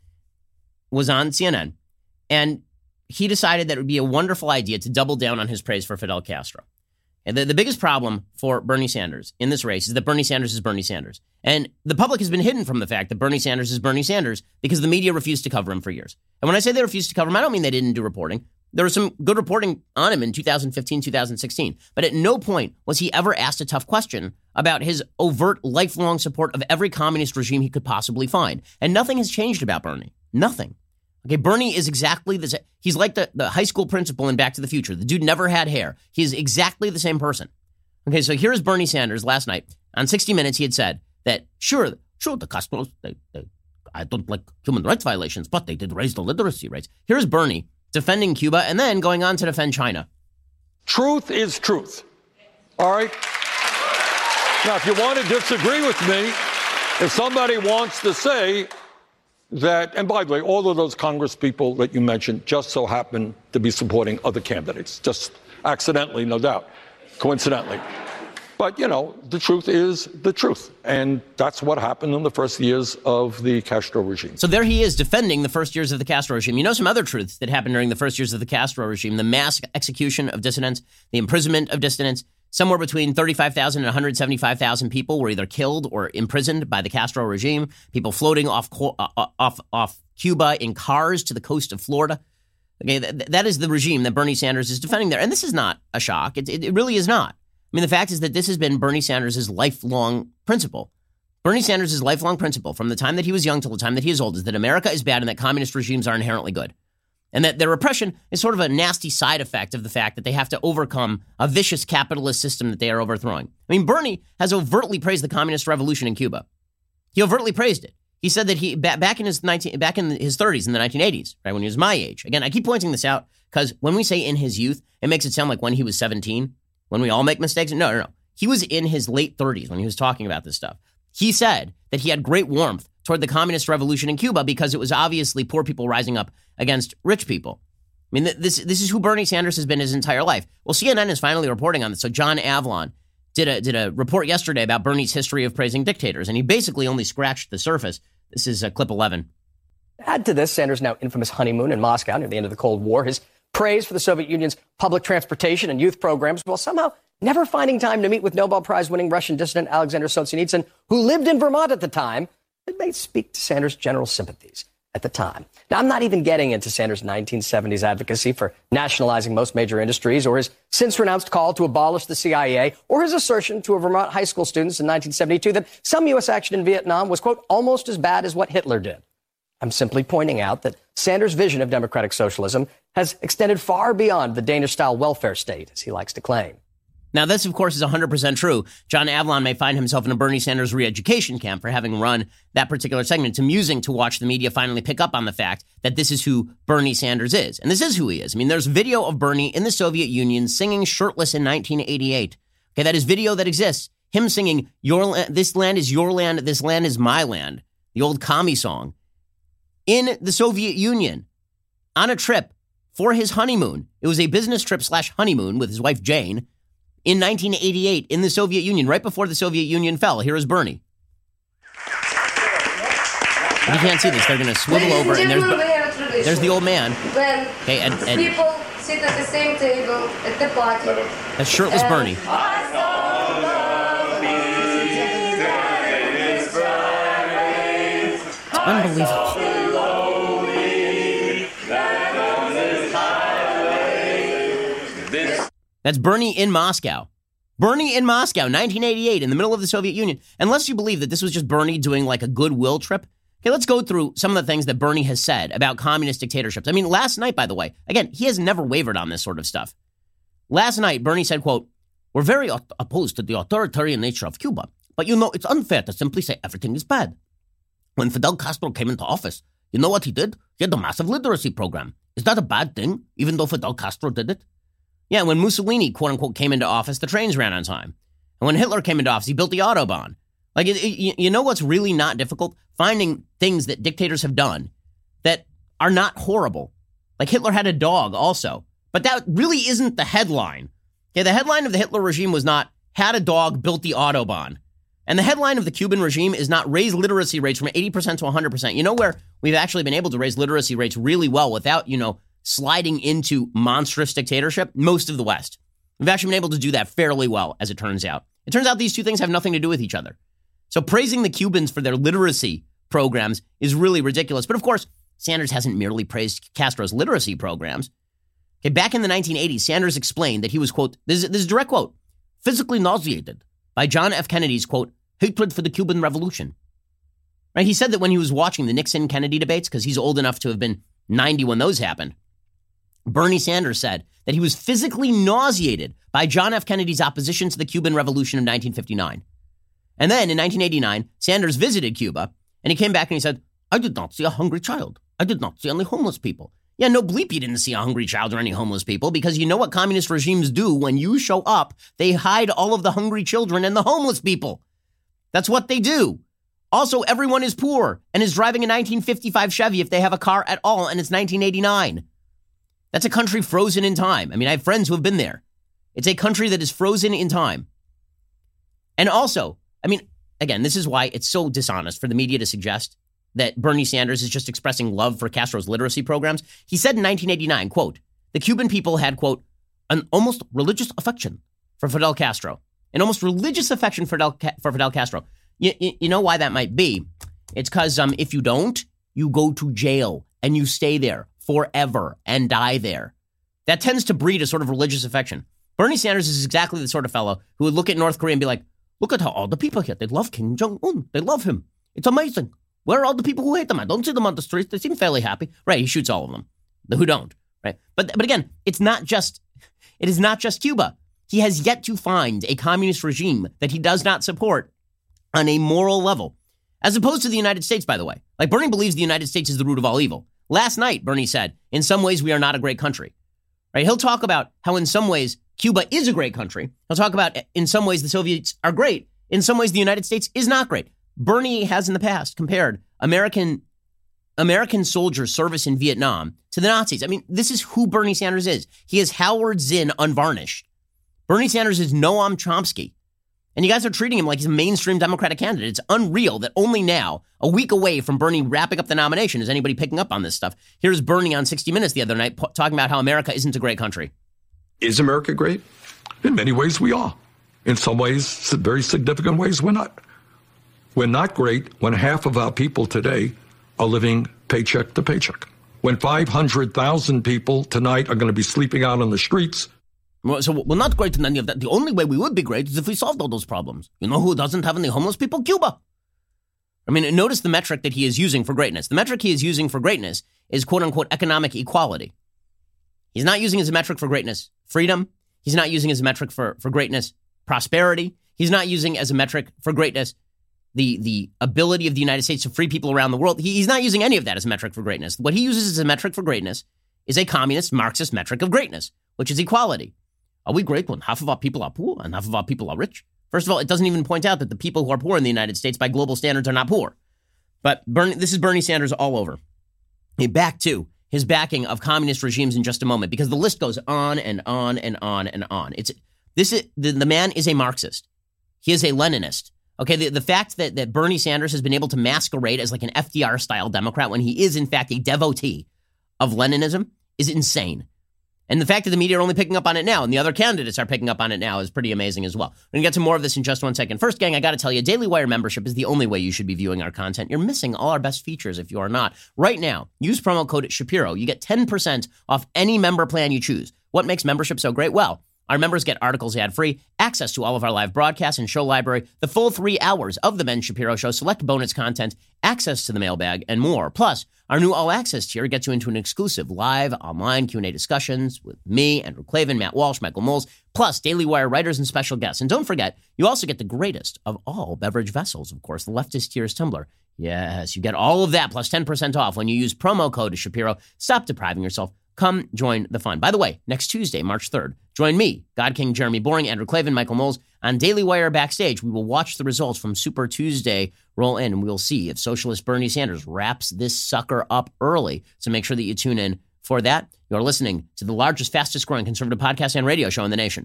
was on C N N, and he decided that it would be a wonderful idea to double down on his praise for Fidel Castro. And the, the biggest problem for Bernie Sanders in this race is that Bernie Sanders is Bernie Sanders. And the public has been hidden from the fact that Bernie Sanders is Bernie Sanders because the media refused to cover him for years. And when I say they refused to cover him, I don't mean they didn't do reporting. There was some good reporting on him in two thousand fifteen, two thousand sixteen. But at no point was he ever asked a tough question about his overt, lifelong support of every communist regime he could possibly find. And nothing has changed about Bernie. Nothing. Okay, Bernie is exactly the same. He's like the, the high school principal in Back to the Future. The dude never had hair. He's exactly the same person. Okay, so here's Bernie Sanders last night. On sixty minutes, he had said that, sure, sure, the Castros, they, they, I don't like human rights violations, but they did raise the literacy rates. Here's Bernie defending Cuba and then going on to defend China. Truth is truth. All right? Now, if you want to disagree with me, if somebody wants to say that, and by the way, all of those Congress people that you mentioned just so happen to be supporting other candidates, just accidentally, no doubt, coincidentally. But, you know, the truth is the truth. And that's what happened in the first years of the Castro regime. So there he is defending the first years of the Castro regime. You know some other truths that happened during the first years of the Castro regime: the mass execution of dissidents, the imprisonment of dissidents. Somewhere between thirty-five thousand and one hundred seventy-five thousand people were either killed or imprisoned by the Castro regime. People floating off uh, off off Cuba in cars to the coast of Florida. Okay, that, that is the regime that Bernie Sanders is defending there. And this is not a shock. It, it, it really is not. I mean, the fact is that this has been Bernie Sanders' lifelong principle. Bernie Sanders' lifelong principle from the time that he was young till the time that he is old is that America is bad and that communist regimes are inherently good. And that their repression is sort of a nasty side effect of the fact that they have to overcome a vicious capitalist system that they are overthrowing. I mean, Bernie has overtly praised the communist revolution in Cuba. He overtly praised it. He said that he back in his nineteen back in his thirties in the nineteen eighties, right, when he was my age. Again, I keep pointing this out because when we say in his youth, it makes it sound like when he was seventeen, when we all make mistakes. No, no, no. He was in his late thirties when he was talking about this stuff. He said that he had great warmth toward the communist revolution in Cuba because it was obviously poor people rising up against rich people. I mean, this this is who Bernie Sanders has been his entire life. Well, C N N is finally reporting on this. So John Avlon did a did a report yesterday about Bernie's history of praising dictators, and he basically only scratched the surface. This is uh, clip eleven. Add to this Sanders' now infamous honeymoon in Moscow near the end of the Cold War, his praise for the Soviet Union's public transportation and youth programs, while somehow never finding time to meet with Nobel Prize-winning Russian dissident Alexander Solzhenitsyn, who lived in Vermont at the time. It may speak to Sanders' general sympathies at the time. Now, I'm not even getting into Sanders' nineteen seventies advocacy for nationalizing most major industries, or his since-renounced call to abolish the C I A, or his assertion to a Vermont high school students in nineteen seventy-two that some U S action in Vietnam was, quote, almost as bad as what Hitler did. I'm simply pointing out that Sanders' vision of democratic socialism has extended far beyond the Danish-style welfare state, as he likes to claim. Now, this, of course, is one hundred percent true. John Avlon may find himself in a Bernie Sanders re-education camp for having run that particular segment. It's amusing to watch the media finally pick up on the fact that this is who Bernie Sanders is. And this is who he is. I mean, there's video of Bernie in the Soviet Union singing shirtless in nineteen eighty-eight. Okay, that is video that exists. Him singing, "Your this land is your land, this land is my land," the old commie song, in the Soviet Union on a trip for his honeymoon. It was a business trip slash honeymoon with his wife, Jane, in nineteen eighty-eight, in the Soviet Union, right before the Soviet Union fell. Here is Bernie. If you can't see this, they're going to swivel over, and there's, there's the old man. Okay, and, and people sit at the same table at the party. That's shirtless Bernie. It's unbelievable. That's Bernie in Moscow. Bernie in Moscow, nineteen eighty-eight, in the middle of the Soviet Union. Unless you believe that this was just Bernie doing like a goodwill trip. Okay, let's go through some of the things that Bernie has said about communist dictatorships. I mean, last night, by the way, again, he has never wavered on this sort of stuff. Last night, Bernie said, quote, "We're very opposed to the authoritarian nature of Cuba. But, you know, it's unfair to simply say everything is bad. When Fidel Castro came into office, you know what he did? He had a massive literacy program. Is that a bad thing, even though Fidel Castro did it? Yeah, when Mussolini, quote unquote, came into office, the trains ran on time. And when Hitler came into office, he built the Autobahn. Like, it, it, you know what's really not difficult? Finding things that dictators have done that are not horrible. Like Hitler had a dog also. But that really isn't the headline. Okay, the headline of the Hitler regime was not, had a dog, built the Autobahn. And the headline of the Cuban regime is not raise literacy rates from eighty percent to one hundred percent. You know where we've actually been able to raise literacy rates really well without, you know, sliding into monstrous dictatorship? Most of the West. We've actually been able to do that fairly well, as it turns out. It turns out these two things have nothing to do with each other. So praising the Cubans for their literacy programs is really ridiculous. But of course, Sanders hasn't merely praised Castro's literacy programs. Okay, back in the nineteen eighties, Sanders explained that he was, quote, this is, this is a direct quote, physically nauseated by John F. Kennedy's, quote, hatred for the Cuban Revolution. Right? He said that when he was watching the Nixon-Kennedy debates, because he's old enough to have been ninety when those happened, Bernie Sanders said that he was physically nauseated by John F. Kennedy's opposition to the Cuban Revolution of nineteen fifty-nine. And then in nineteen eighty-nine, Sanders visited Cuba, and he came back and he said, I did not see a hungry child. I did not see any homeless people. Yeah, no bleep, you didn't see a hungry child or any homeless people, because you know what communist regimes do when you show up? They hide all of the hungry children and the homeless people. That's what they do. Also, everyone is poor and is driving a nineteen fifty-five Chevy if they have a car at all, and it's nineteen eighty-nine. That's a country frozen in time. I mean, I have friends who have been there. It's a country that is frozen in time. And also, I mean, again, this is why it's so dishonest for the media to suggest that Bernie Sanders is just expressing love for Castro's literacy programs. He said in nineteen eighty-nine, quote, the Cuban people had, quote, an almost religious affection for Fidel Castro. An almost religious affection for Fidel, for Fidel Castro. You, you, you know why that might be? It's because um, if you don't, you go to jail and you stay there forever and die there. That tends to breed a sort of religious affection. Bernie Sanders is exactly the sort of fellow who would look at North Korea and be like, look at how all the people here, they love Kim Jong-un. They love him. It's amazing. Where are all the people who hate them? I don't see them on the streets. They seem fairly happy. Right, he shoots all of them. The who don't, right? But but again, it's not just, it is not just Cuba. He has yet to find a communist regime that he does not support on a moral level, as opposed to the United States, by the way. Like, Bernie believes the United States is the root of all evil. Last night, Bernie said, in some ways, we are not a great country. Right? He'll talk about how in some ways Cuba is a great country. He'll talk about in some ways the Soviets are great. In some ways, the United States is not great. Bernie has in the past compared American American soldiers' service in Vietnam to the Nazis. I mean, this is who Bernie Sanders is. He is Howard Zinn unvarnished. Bernie Sanders is Noam Chomsky. And you guys are treating him like he's a mainstream Democratic candidate. It's unreal that only now, a week away from Bernie wrapping up the nomination, is anybody picking up on this stuff. Here's Bernie on sixty minutes the other night po- talking about how America isn't a great country. Is America great? In many ways, we are. In some ways, very significant ways, we're not. We're not great when half of our people today are living paycheck to paycheck. When five hundred thousand people tonight are going to be sleeping out on the streets. So we're not great in any of that. The only way we would be great is if we solved all those problems. You know who doesn't have any homeless people? Cuba. I mean, notice the metric that he is using for greatness. The metric he is using for greatness is quote-unquote economic equality. He's not using as a metric for greatness freedom. He's not using as a metric for, for greatness prosperity. He's not using as a metric for greatness the, the ability of the United States to free people around the world. He, he's not using any of that as a metric for greatness. What he uses as a metric for greatness is a communist Marxist metric of greatness, which is equality. Are we great when half of our people are poor and half of our people are rich? First of all, it doesn't even point out that the people who are poor in the United States by global standards are not poor. But Bernie, this is Bernie Sanders all over. Hey, back to his backing of communist regimes in just a moment, because the list goes on and on and on and on. It's this is the, the man is a Marxist. He is a Leninist. Okay, the, the fact that, that Bernie Sanders has been able to masquerade as like an F D R-style Democrat when he is, in fact, a devotee of Leninism is insane. And the fact that the media are only picking up on it now and the other candidates are picking up on it now is pretty amazing as well. We're going to get to more of this in just one second. First, gang, I got to tell you, Daily Wire membership is the only way you should be viewing our content. You're missing all our best features if you are not. Right now, use promo code Shapiro. You get ten percent off any member plan you choose. What makes membership so great? Well, our members get articles ad-free, access to all of our live broadcasts and show library, the full three hours of The Ben Shapiro Show, select bonus content, access to the mailbag, and more. Plus, our new all-access tier gets you into an exclusive live online Q and A discussions with me, Andrew Klavan, Matt Walsh, Michael Moles, plus Daily Wire writers and special guests. And don't forget, you also get the greatest of all beverage vessels, of course, the Leftist Tears tumbler. Yes, you get all of that plus ten percent off when you use promo code Shapiro. Stop depriving yourself. Come join the fun. By the way, next Tuesday, March third, join me, God King Jeremy Boring, Andrew Klavan, Michael Moles, on Daily Wire Backstage. We will watch the results from Super Tuesday roll in, and we'll see if socialist Bernie Sanders wraps this sucker up early. So make sure that you tune in for that. You're listening to the largest, fastest growing conservative podcast and radio show in the nation.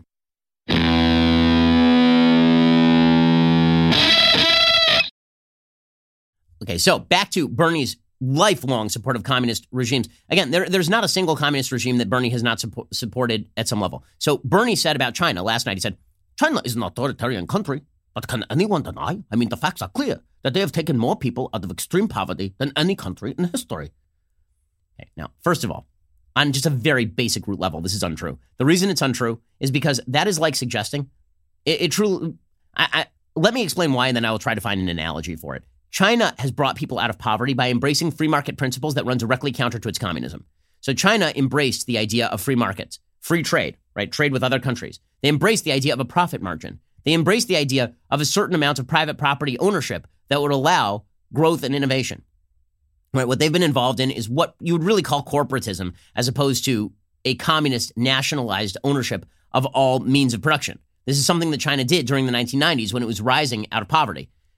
Okay, so back to Bernie's lifelong support of communist regimes. Again, there, there's not a single communist regime that Bernie has not support, supported at some level. So Bernie said about China last night, he said, China is an authoritarian country, but can anyone deny? I mean, the facts are clear that they have taken more people out of extreme poverty than any country in history. Okay, now, first of all, on just a very basic root level, this is untrue. The reason it's untrue is because that is like suggesting, it, it truly, I, I, let me explain why, and then I will try to find an analogy for it. China has brought people out of poverty by embracing free market principles that run directly counter to its communism. So China embraced the idea of free markets, free trade, right? Trade with other countries. They embraced the idea of a profit margin. They embraced the idea of a certain amount of private property ownership that would allow growth and innovation. Right? What they've been involved in is what you would really call corporatism, as opposed to a communist nationalized ownership of all means of production. This is something that China did during the nineteen nineties when it was rising out of poverty.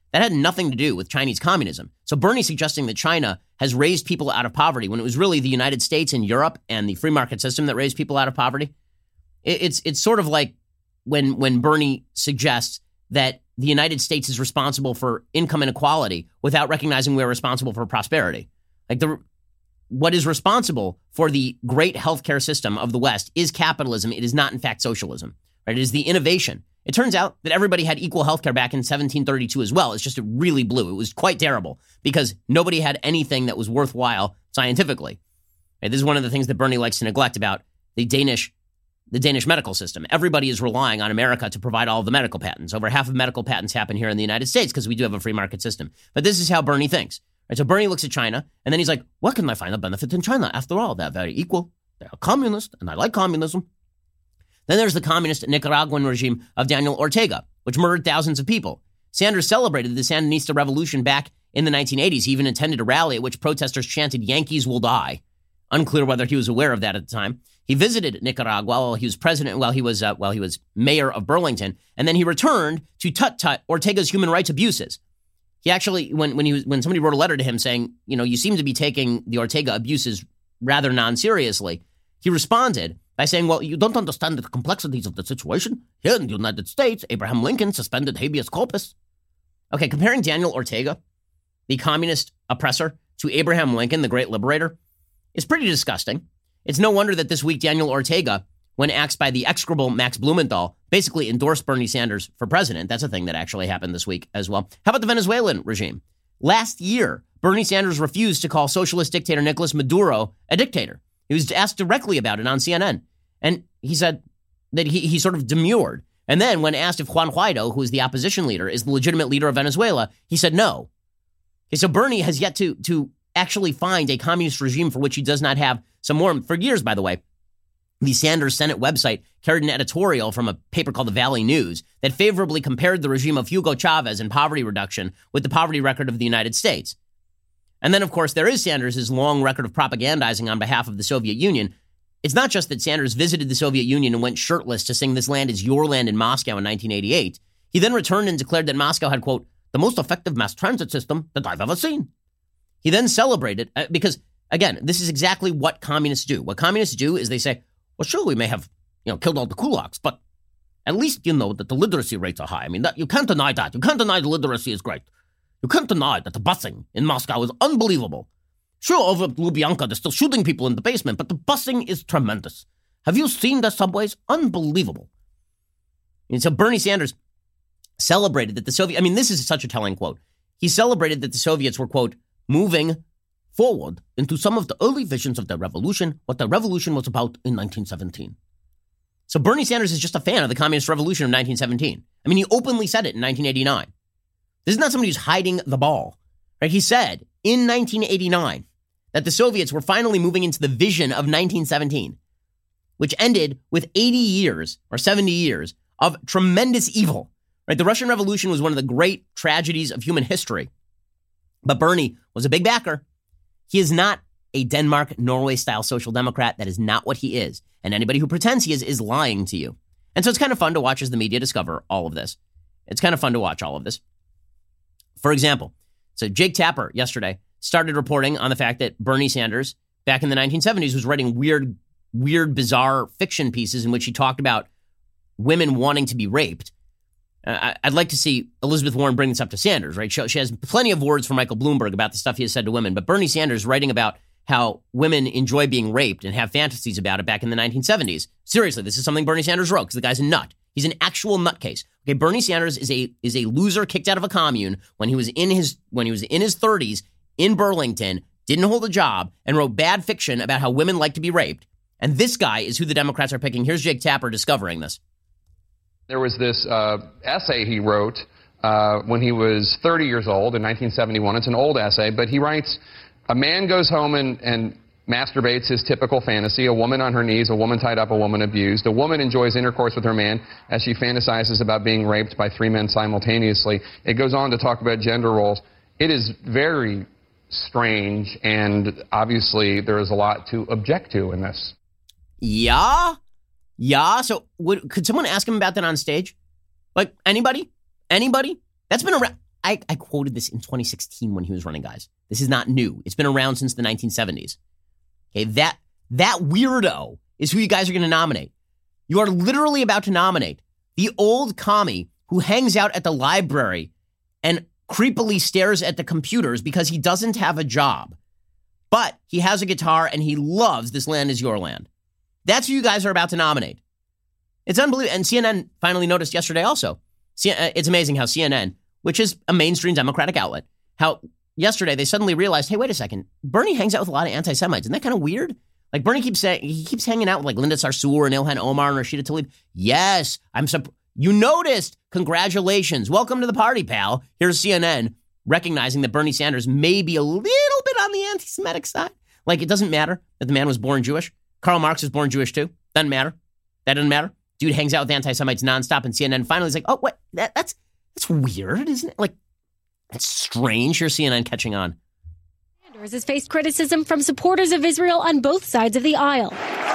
That had nothing to do with Chinese communism. So Bernie suggesting that China has raised people out of poverty when it was really the United States and Europe and the free market system that raised people out of poverty. It's it's sort of like when when Bernie suggests that the United States is responsible for income inequality without recognizing we're responsible for prosperity. Like the what is responsible for the great healthcare system of the West is capitalism. It is not, in fact, socialism. Right? It is the innovation. It turns out that everybody had equal healthcare back in seventeen thirty-two as well. It's just it really blew. It was quite terrible because nobody had anything that was worthwhile scientifically. Right? This is one of the things that Bernie likes to neglect about the Danish the Danish medical system. Everybody is relying on America to provide all of the medical patents. Over half of medical patents happen here in the United States because we do have a free market system. But this is how Bernie thinks. Right? So Bernie looks at China, and then he's like, what can I find a benefit in China? After all, they're very equal. They're a communist, and I like communism. Then there's the communist Nicaraguan regime of Daniel Ortega, which murdered thousands of people. Sanders celebrated the Sandinista revolution back in the nineteen eighties. He even attended a rally at which protesters chanted, Yankees will die. Unclear whether he was aware of that at the time. He visited Nicaragua while he was president, while he was uh, while he was mayor of Burlington, and then he returned to tut-tut Ortega's human rights abuses. He actually, when when he was, when somebody wrote a letter to him saying, you know, you seem to be taking the Ortega abuses rather non-seriously, he responded by saying, well, you don't understand the complexities of the situation. Here in the United States, Abraham Lincoln suspended habeas corpus. Okay, comparing Daniel Ortega, the communist oppressor, to Abraham Lincoln, the great liberator, is pretty disgusting. It's no wonder that this week Daniel Ortega, when axed by the execrable Max Blumenthal, basically endorsed Bernie Sanders for president. That's a thing that actually happened this week as well. How about the Venezuelan regime? Last year, Bernie Sanders refused to call socialist dictator Nicolas Maduro a dictator. He was asked directly about it on C N N. And he said that he, he sort of demurred. And then when asked if Juan Guaido, who is the opposition leader, is the legitimate leader of Venezuela, he said no. Okay, so Bernie has yet to, to actually find a communist regime for which he does not have some more. For years, by the way, the Sanders Senate website carried an editorial from a paper called the Valley News that favorably compared the regime of Hugo Chavez in poverty reduction with the poverty record of the United States. And then, of course, there is Sanders' long record of propagandizing on behalf of the Soviet Union. It's not just that Sanders visited the Soviet Union and went shirtless to sing This Land Is Your Land in Moscow in nineteen eighty-eight. He then returned and declared that Moscow had, quote, the most effective mass transit system that I've ever seen. He then celebrated, uh, because, again, this is exactly what communists do. What communists do is they say, well, sure, we may have, you know, killed all the kulaks, but at least you know that the literacy rates are high. I mean, that, you can't deny that. You can't deny the literacy is great. You can't deny that the busing in Moscow is unbelievable. Sure, over at Lubyanka, they're still shooting people in the basement, but the busing is tremendous. Have you seen the subways? Unbelievable. And so Bernie Sanders celebrated that the Soviet, I mean, this is such a telling quote. He celebrated that the Soviets were, quote, moving forward into some of the early visions of the revolution, what the revolution was about in nineteen seventeen. So Bernie Sanders is just a fan of the communist revolution of nineteen seventeen. I mean, he openly said it in nineteen eighty-nine. This is not somebody who's hiding the ball, right? He said in nineteen eighty-nine that the Soviets were finally moving into the vision of nineteen seventeen, which ended with eighty years or seventy years of tremendous evil, right? The Russian Revolution was one of the great tragedies of human history. But Bernie was a big backer. He is not a Denmark, Norway-style social democrat. That is not what he is. And anybody who pretends he is is lying to you. And so it's kind of fun to watch as the media discover all of this. It's kind of fun to watch all of this. For example, so Jake Tapper yesterday started reporting on the fact that Bernie Sanders, back in the nineteen seventies, was writing weird, weird, bizarre fiction pieces in which he talked about women wanting to be raped. Uh, I'd like to see Elizabeth Warren bring this up to Sanders, right? She, she has plenty of words from Michael Bloomberg about the stuff he has said to women, but Bernie Sanders writing about how women enjoy being raped and have fantasies about it back in the nineteen seventies. Seriously, this is something Bernie Sanders wrote because the guy's a nut. He's an actual nutcase. Okay, Bernie Sanders is a is a loser kicked out of a commune when he was in his when he was in his thirties in Burlington, didn't hold a job, and wrote bad fiction about how women like to be raped. And this guy is who the Democrats are picking. Here's Jake Tapper discovering this. There was this uh, essay he wrote uh, when he was thirty years old in nineteen seventy-one. It's an old essay, but he writes, a man goes home and, and masturbates his typical fantasy, a woman on her knees, a woman tied up, a woman abused. A woman enjoys intercourse with her man as she fantasizes about being raped by three men simultaneously. It goes on to talk about gender roles. It is very strange, and obviously there is a lot to object to in this. Yeah? Yeah? So would, could someone ask him about that on stage? Like, anybody? Anybody? That's been around. I, I quoted this in twenty sixteen when he was running, guys. This is not new. It's been around since the nineteen seventies. Okay, that that weirdo is who you guys are going to nominate. You are literally about to nominate the old commie who hangs out at the library and creepily stares at the computers because he doesn't have a job. But he has a guitar and he loves This Land Is Your Land. That's who you guys are about to nominate. It's unbelievable. And C N N finally noticed yesterday also. It's amazing how C N N, which is a mainstream Democratic outlet, how yesterday they suddenly realized, hey, wait a second, Bernie hangs out with a lot of anti-Semites. Isn't that kind of weird? Like Bernie keeps saying, he keeps hanging out with like Linda Sarsour and Ilhan Omar and Rashida Tlaib. Yes, I'm surprised. You noticed. Congratulations. Welcome to the party, pal. Here's C N N recognizing that Bernie Sanders may be a little bit on the anti-Semitic side. Like it doesn't matter that the man was born Jewish. Karl Marx was born Jewish too. Doesn't matter. That doesn't matter. Dude hangs out with anti-Semites nonstop, and C N N finally is like, oh, what? That, that's that's weird, isn't it? Like, that's strange. Here's C N N catching on. Sanders has faced criticism from supporters of Israel on both sides of the aisle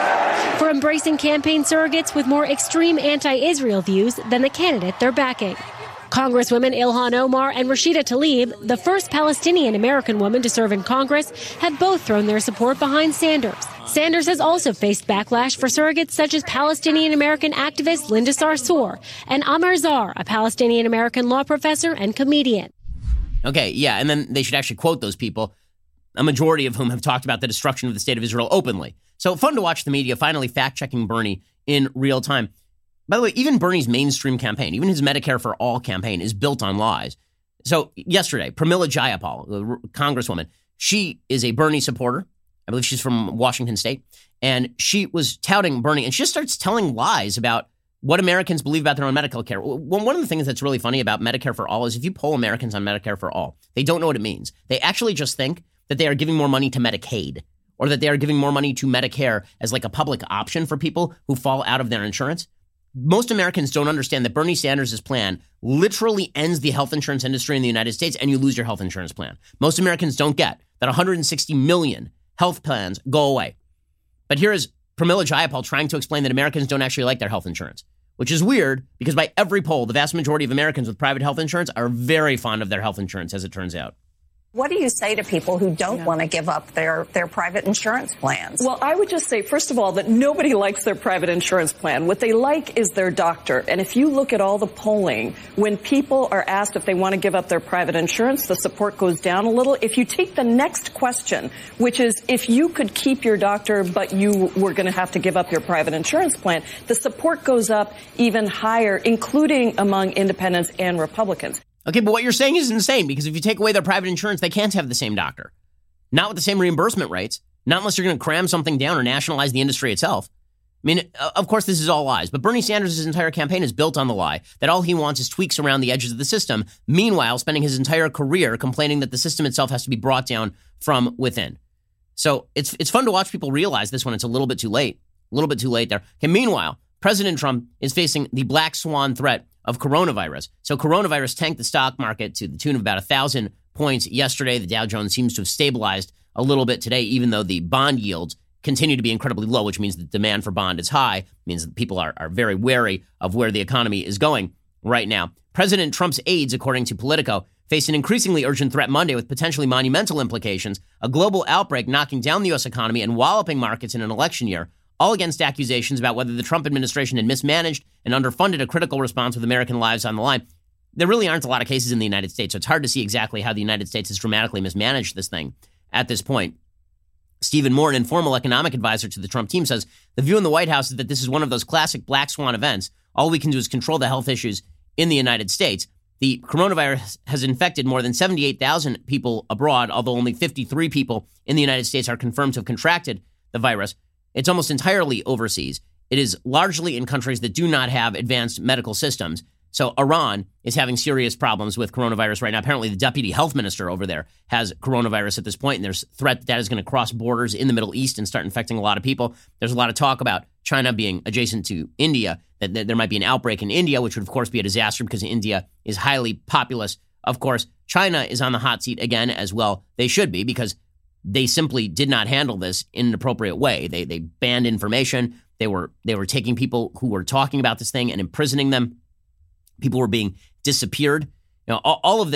for embracing campaign surrogates with more extreme anti-Israel views than the candidate they're backing. Congresswomen Ilhan Omar and Rashida Tlaib, the first Palestinian-American woman to serve in Congress, have both thrown their support behind Sanders. Sanders has also faced backlash for surrogates such as Palestinian-American activist Linda Sarsour and Amar Zar, a Palestinian-American law professor and comedian. Okay, yeah, and then they should actually quote those people, a majority of whom have talked about the destruction of the state of Israel openly. So fun to watch the media finally fact-checking Bernie in real time. By the way, even Bernie's mainstream campaign, even his Medicare for All campaign is built on lies. So yesterday, Pramila Jayapal, the congresswoman, she is a Bernie supporter. I believe she's from Washington State. And she was touting Bernie, and she just starts telling lies about what Americans believe about their own medical care. One of the things that's really funny about Medicare for All is if you poll Americans on Medicare for All, they don't know what it means. They actually just think that they are giving more money to Medicaid or that they are giving more money to Medicare as like a public option for people who fall out of their insurance. Most Americans don't understand that Bernie Sanders' plan literally ends the health insurance industry in the United States and you lose your health insurance plan. Most Americans don't get that one hundred sixty million health plans go away. But here is Pramila Jayapal trying to explain that Americans don't actually like their health insurance, which is weird because by every poll, the vast majority of Americans with private health insurance are very fond of their health insurance, as it turns out. What do you say to people who don't yeah. want to give up their, their private insurance plans? Well, I would just say, first of all, that nobody likes their private insurance plan. What they like is their doctor. And if you look at all the polling, when people are asked if they want to give up their private insurance, the support goes down a little. If you take the next question, which is if you could keep your doctor, but you were going to have to give up your private insurance plan, the support goes up even higher, including among independents and Republicans. Okay, but what you're saying is insane because if you take away their private insurance, they can't have the same doctor. Not with the same reimbursement rates. Not unless you're going to cram something down or nationalize the industry itself. I mean, of course, this is all lies, but Bernie Sanders' entire campaign is built on the lie that all he wants is tweaks around the edges of the system, meanwhile spending his entire career complaining that the system itself has to be brought down from within. So it's it's fun to watch people realize this when it's a little bit too late. A little bit too late there. Okay, meanwhile, President Trump is facing the black swan threat of coronavirus. So coronavirus tanked the stock market to the tune of about a thousand points yesterday. The Dow Jones seems to have stabilized a little bit today, even though the bond yields continue to be incredibly low, which means the demand for bond is high. It means that people are, are very wary of where the economy is going right now. President Trump's aides, according to Politico, face an increasingly urgent threat Monday with potentially monumental implications, a global outbreak knocking down the U S economy and walloping markets in an election year, all against accusations about whether the Trump administration had mismanaged and underfunded a critical response with American lives on the line. There really aren't a lot of cases in the United States, so it's hard to see exactly how the United States has dramatically mismanaged this thing at this point. Stephen Moore, an informal economic advisor to the Trump team, says the view in the White House is that this is one of those classic black swan events. All we can do is control the health issues in the United States. The coronavirus has infected more than seventy-eight thousand people abroad, although only fifty-three people in the United States are confirmed to have contracted the virus. It's almost entirely overseas. It is largely in countries that do not have advanced medical systems. So Iran is having serious problems with coronavirus right now. Apparently, the deputy health minister over there has coronavirus at this point, and there's threat that that is going to cross borders in the Middle East and start infecting a lot of people. There's a lot of talk about China being adjacent to India, that, that there might be an outbreak in India, which would, of course, be a disaster because India is highly populous. Of course, China is on the hot seat again as well. They should be because they simply did not handle this in an appropriate way. They they banned information. They were they were taking people who were talking about this thing and imprisoning them. People were being disappeared. You know, all, all of this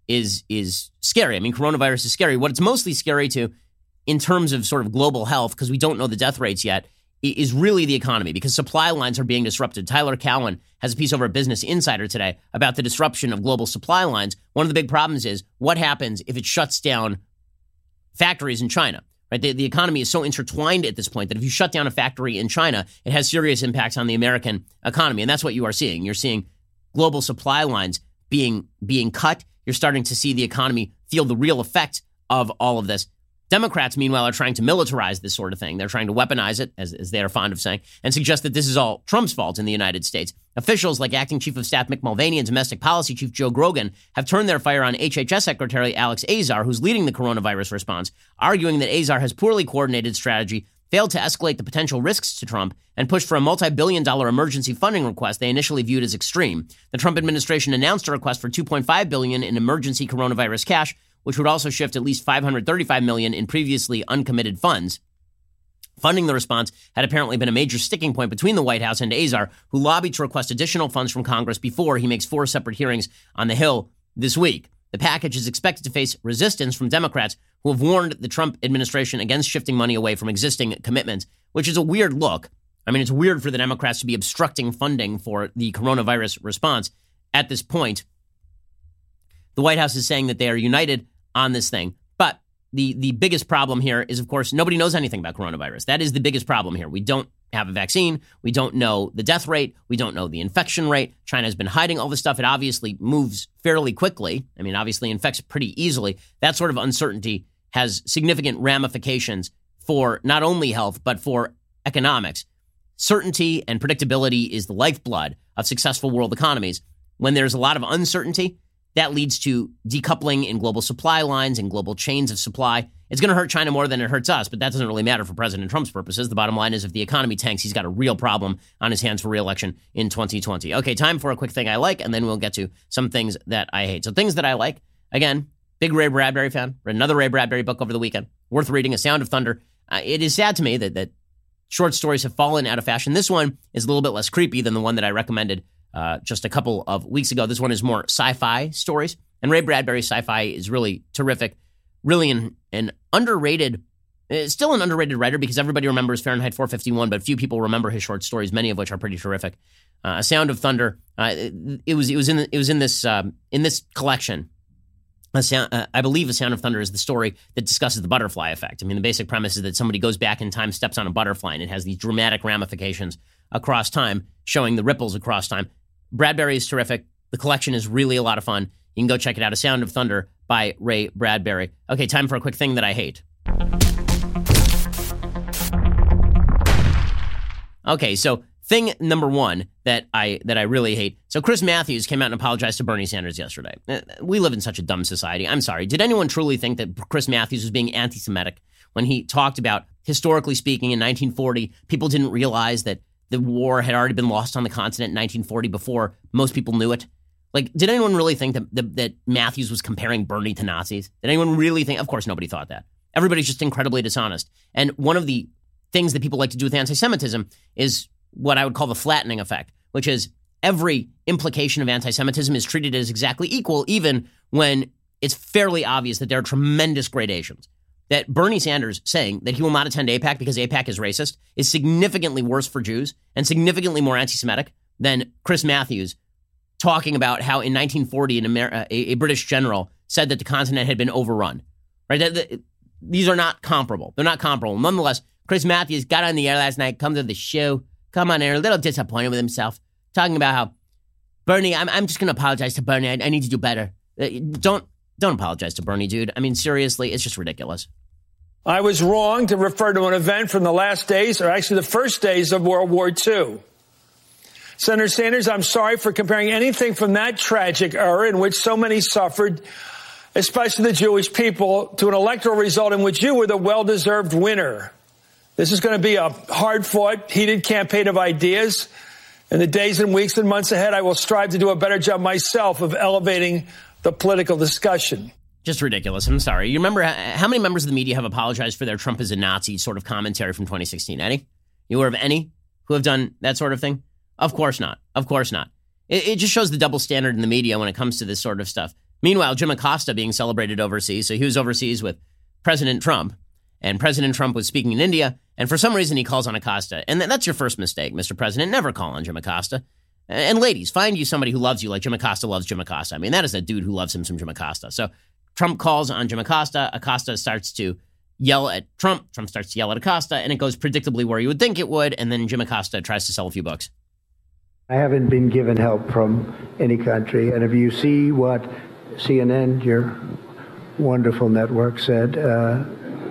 is is scary. I mean, coronavirus is scary. What it's mostly scary to in terms of sort of global health, because we don't know the death rates yet, is really the economy, because supply lines are being disrupted. Tyler Cowen has a piece over at Business Insider today about the disruption of global supply lines. One of the big problems is what happens if it shuts down factories in China, right? The, the economy is so intertwined at this point that if you shut down a factory in China, it has serious impacts on the American economy. And that's what you are seeing. You're seeing global supply lines being, being cut. You're starting to see the economy feel the real effect of all of this. Democrats, meanwhile, are trying to militarize this sort of thing. They're trying to weaponize it, as, as they are fond of saying, and suggest that this is all Trump's fault in the United States. Officials like Acting Chief of Staff Mick Mulvaney and Domestic Policy Chief Joe Grogan have turned their fire on H H S Secretary Alex Azar, who's leading the coronavirus response, arguing that Azar has poorly coordinated strategy, failed to escalate the potential risks to Trump, and pushed for a multi-billion dollar emergency funding request they initially viewed as extreme. The Trump administration announced a request for two point five billion dollars in emergency coronavirus cash, which would also shift at least five hundred thirty-five million dollars in previously uncommitted funds. Funding the response had apparently been a major sticking point between the White House and Azar, who lobbied to request additional funds from Congress before he makes four separate hearings on the Hill this week. The package is expected to face resistance from Democrats who have warned the Trump administration against shifting money away from existing commitments, which is a weird look. I mean, it's weird for the Democrats to be obstructing funding for the coronavirus response at this point. The White House is saying that they are united on this thing. But the, the biggest problem here is, of course, nobody knows anything about coronavirus. That is the biggest problem here. We don't have a vaccine. We don't know the death rate. We don't know the infection rate. China has been hiding all this stuff. It obviously moves fairly quickly. I mean, obviously infects pretty easily. That sort of uncertainty has significant ramifications for not only health, but for economics. Certainty and predictability is the lifeblood of successful world economies. When there's a lot of uncertainty, that leads to decoupling in global supply lines and global chains of supply. It's going to hurt China more than it hurts us, but that doesn't really matter for President Trump's purposes. The bottom line is if the economy tanks, he's got a real problem on his hands for re-election in twenty twenty. Okay, time for a quick thing I like, and then we'll get to some things that I hate. So things that I like, again, big Ray Bradbury fan. Read another Ray Bradbury book over the weekend. Worth reading, A Sound of Thunder. Uh, it is sad to me that, that short stories have fallen out of fashion. This one is a little bit less creepy than the one that I recommended uh, just a couple of weeks ago. This one is more sci-fi stories. And Ray Bradbury's sci-fi is really terrific, really an, an underrated, still an underrated writer because everybody remembers Fahrenheit four fifty-one, but few people remember his short stories, many of which are pretty terrific. Uh, A Sound of Thunder, uh, it, it was it was in it was in this um, in this collection. A sound, uh, I believe A Sound of Thunder is the story that discusses the butterfly effect. I mean, the basic premise is that somebody goes back in time, steps on a butterfly, and it has these dramatic ramifications across time, showing the ripples across time. Bradbury is terrific. The collection is really a lot of fun. You can go check it out, A Sound of Thunder by Ray Bradbury. Okay, time for a quick thing that I hate. Okay, so thing number one that I that I really hate. So Chris Matthews came out and apologized to Bernie Sanders yesterday. We live in such a dumb society. I'm sorry. Did anyone truly think that Chris Matthews was being anti-Semitic when he talked about, historically speaking, in nineteen forty, people didn't realize that the war had already been lost on the continent in nineteen forty before most people knew it? Like, did anyone really think that, that that Matthews was comparing Bernie to Nazis? Did anyone really think? Of course, nobody thought that. Everybody's just incredibly dishonest. And one of the things that people like to do with anti-Semitism is what I would call the flattening effect, which is every implication of anti-Semitism is treated as exactly equal, even when it's fairly obvious that there are tremendous gradations. That Bernie Sanders saying that he will not attend AIPAC because AIPAC is racist is significantly worse for Jews and significantly more anti-Semitic than Chris Matthews talking about how in nineteen forty an Amer- a, a British general said that the continent had been overrun. Right? That, that, these are not comparable. They're not comparable. Nonetheless, Chris Matthews got on the air last night, come to the show, come on air, a little disappointed with himself, talking about how, Bernie, I'm, I'm just going to apologize to Bernie. I, I need to do better. Uh, don't, don't apologize to Bernie, dude. I mean, seriously, it's just ridiculous. I was wrong to refer to an event from the last days, or actually the first days of World War Two. Senator Sanders, I'm sorry for comparing anything from that tragic era in which so many suffered, especially the Jewish people, to an electoral result in which you were the well-deserved winner. This is going to be a hard-fought, heated campaign of ideas. In the days and weeks and months ahead, I will strive to do a better job myself of elevating the political discussion. Just ridiculous. I'm sorry. You remember how many members of the media have apologized for their Trump is a Nazi sort of commentary from twenty sixteen? Any? You aware of any who have done that sort of thing? Of course not. Of course not. It, it just shows the double standard in the media when it comes to this sort of stuff. Meanwhile, Jim Acosta being celebrated overseas. So he was overseas with President Trump, and President Trump was speaking in India, and for some reason he calls on Acosta. And that's your first mistake, Mister President. Never call on Jim Acosta. And ladies, find you somebody who loves you like Jim Acosta loves Jim Acosta. I mean, that is a dude who loves him some Jim Acosta. So Trump calls on Jim Acosta. Acosta starts to yell at Trump. Trump starts to yell at Acosta, and it goes predictably where you would think it would, and then Jim Acosta tries to sell a few books. I haven't been given help from any country, and if you see what C N N, your wonderful network, said, uh,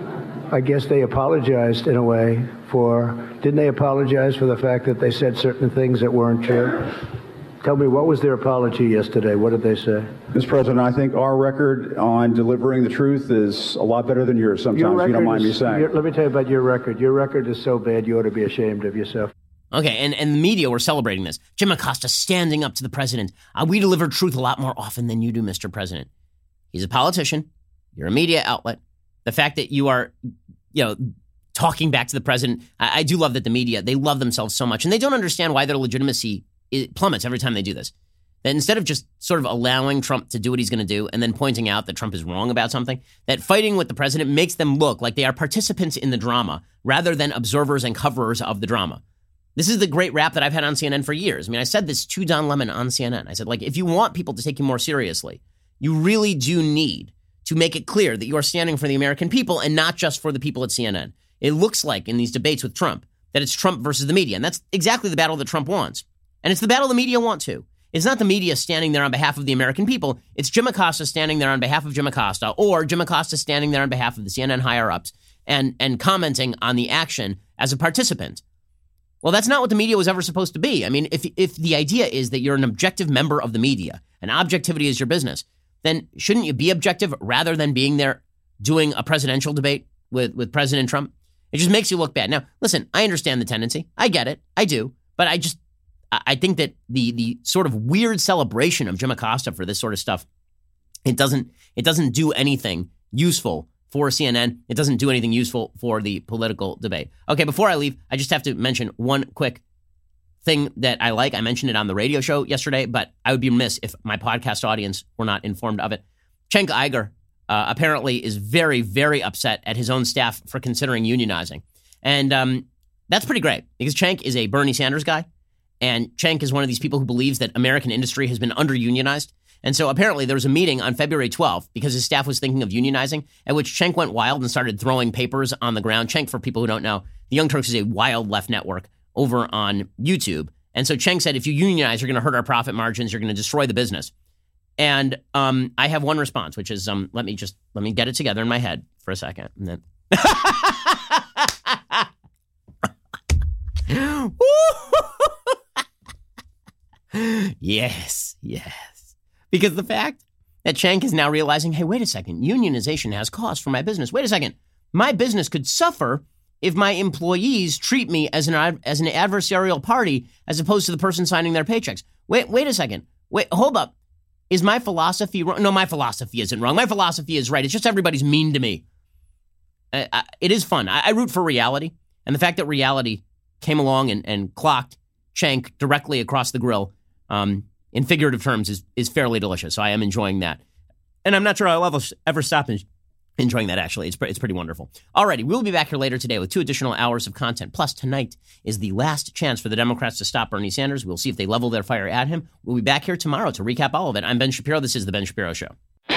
I guess they apologized in a way for, didn't they apologize for the fact that they said certain things that weren't true? Tell me, what was their apology yesterday? What did they say? Mister President, I think our record on delivering the truth is a lot better than yours sometimes, your if you don't mind is, me saying. Let me tell you about your record. Your record is so bad you ought to be ashamed of yourself. Okay, and, and the media were celebrating this. Jim Acosta standing up to the president. Uh, we deliver truth a lot more often than you do, Mister President. He's a politician. You're a media outlet. The fact that you are, you know, talking back to the president, I, I do love that the media, they love themselves so much, and they don't understand why their legitimacy it plummets every time they do this. That instead of just sort of allowing Trump to do what he's going to do and then pointing out that Trump is wrong about something, that fighting with the president makes them look like they are participants in the drama rather than observers and coverers of the drama. This is the great rap that I've had on C N N for years. I mean, I said this to Don Lemon on C N N. I said, like, if you want people to take you more seriously, you really do need to make it clear that you are standing for the American people and not just for the people at C N N. It looks like in these debates with Trump that it's Trump versus the media, and that's exactly the battle that Trump wants. And it's the battle the media want too. It's not the media standing there on behalf of the American people. It's Jim Acosta standing there on behalf of Jim Acosta, or Jim Acosta standing there on behalf of the C N N higher-ups and, and commenting on the action as a participant. Well, that's not what the media was ever supposed to be. I mean, if if the idea is that you're an objective member of the media and objectivity is your business, then shouldn't you be objective rather than being there doing a presidential debate with, with President Trump? It just makes you look bad. Now, listen, I understand the tendency. I get it. I do. But I just, I think that the the sort of weird celebration of Jim Acosta for this sort of stuff, it doesn't it doesn't do anything useful for C N N. It doesn't do anything useful for the political debate. Okay, before I leave, I just have to mention one quick thing that I like. I mentioned it on the radio show yesterday, but I would be remiss if my podcast audience were not informed of it. Cenk Uygur uh, apparently is very, very upset at his own staff for considering unionizing. And um, that's pretty great because Cenk is a Bernie Sanders guy. And Cenk is one of these people who believes that American industry has been under-unionized. And so apparently there was a meeting on February twelfth because his staff was thinking of unionizing, at which Cenk went wild and started throwing papers on the ground. Cenk, for people who don't know, the Young Turks is a wild left network over on YouTube. And so Cenk said, if you unionize, you're going to hurt our profit margins. You're going to destroy the business. And um, I have one response, which is, um, let me just, let me get it together in my head for a second. And then... yes, yes. Because the fact that Cenk is now realizing, hey, wait a second, unionization has cost for my business. Wait a second, my business could suffer if my employees treat me as an as an adversarial party as opposed to the person signing their paychecks. Wait, wait a second. Wait, hold up. Is my philosophy wrong? No, my philosophy isn't wrong. My philosophy is right. It's just everybody's mean to me. I, I, it is fun. I, I root for reality. And the fact that reality came along and, and clocked Cenk directly across the grill, um, in figurative terms, is is fairly delicious. So I am enjoying that. And I'm not sure I'll ever, ever stop enjoying that, actually. It's, it's pretty wonderful. Alrighty, we'll be back here later today with two additional hours of content. Plus, tonight is the last chance for the Democrats to stop Bernie Sanders. We'll see if they level their fire at him. We'll be back here tomorrow to recap all of it. I'm Ben Shapiro. This is The Ben Shapiro Show.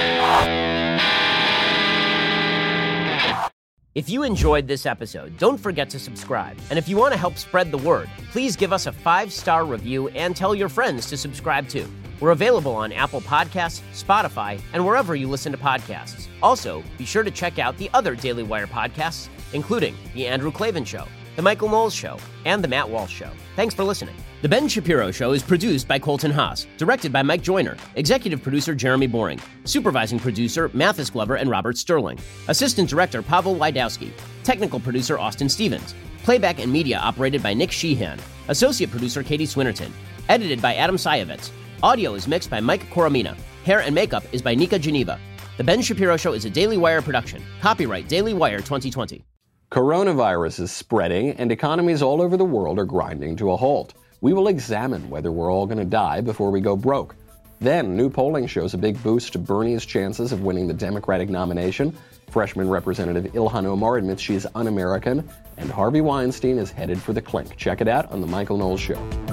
If you enjoyed this episode, don't forget to subscribe. And if you want to help spread the word, please give us a five-star review and tell your friends to subscribe too. We're available on Apple Podcasts, Spotify, and wherever you listen to podcasts. Also, be sure to check out the other Daily Wire podcasts, including The Andrew Klavan Show, The Michael Knowles Show, and The Matt Walsh Show. Thanks for listening. The Ben Shapiro Show is produced by Colton Haas, directed by Mike Joyner, executive producer Jeremy Boring, supervising producer Mathis Glover and Robert Sterling, assistant director Pavel Wydowski, technical producer Austin Stevens, playback and media operated by Nick Sheehan, associate producer Katie Swinnerton, edited by Adam Sayevitz. Audio is mixed by Mike Coromina. Hair and makeup is by Nika Geneva. The Ben Shapiro Show is a Daily Wire production. Copyright Daily Wire twenty twenty. Coronavirus is spreading and economies all over the world are grinding to a halt. We will examine whether we're all going to die before we go broke. Then, new polling shows a big boost to Bernie's chances of winning the Democratic nomination. Freshman Representative Ilhan Omar admits she's un-American, and Harvey Weinstein is headed for the clink. Check it out on The Michael Knowles Show.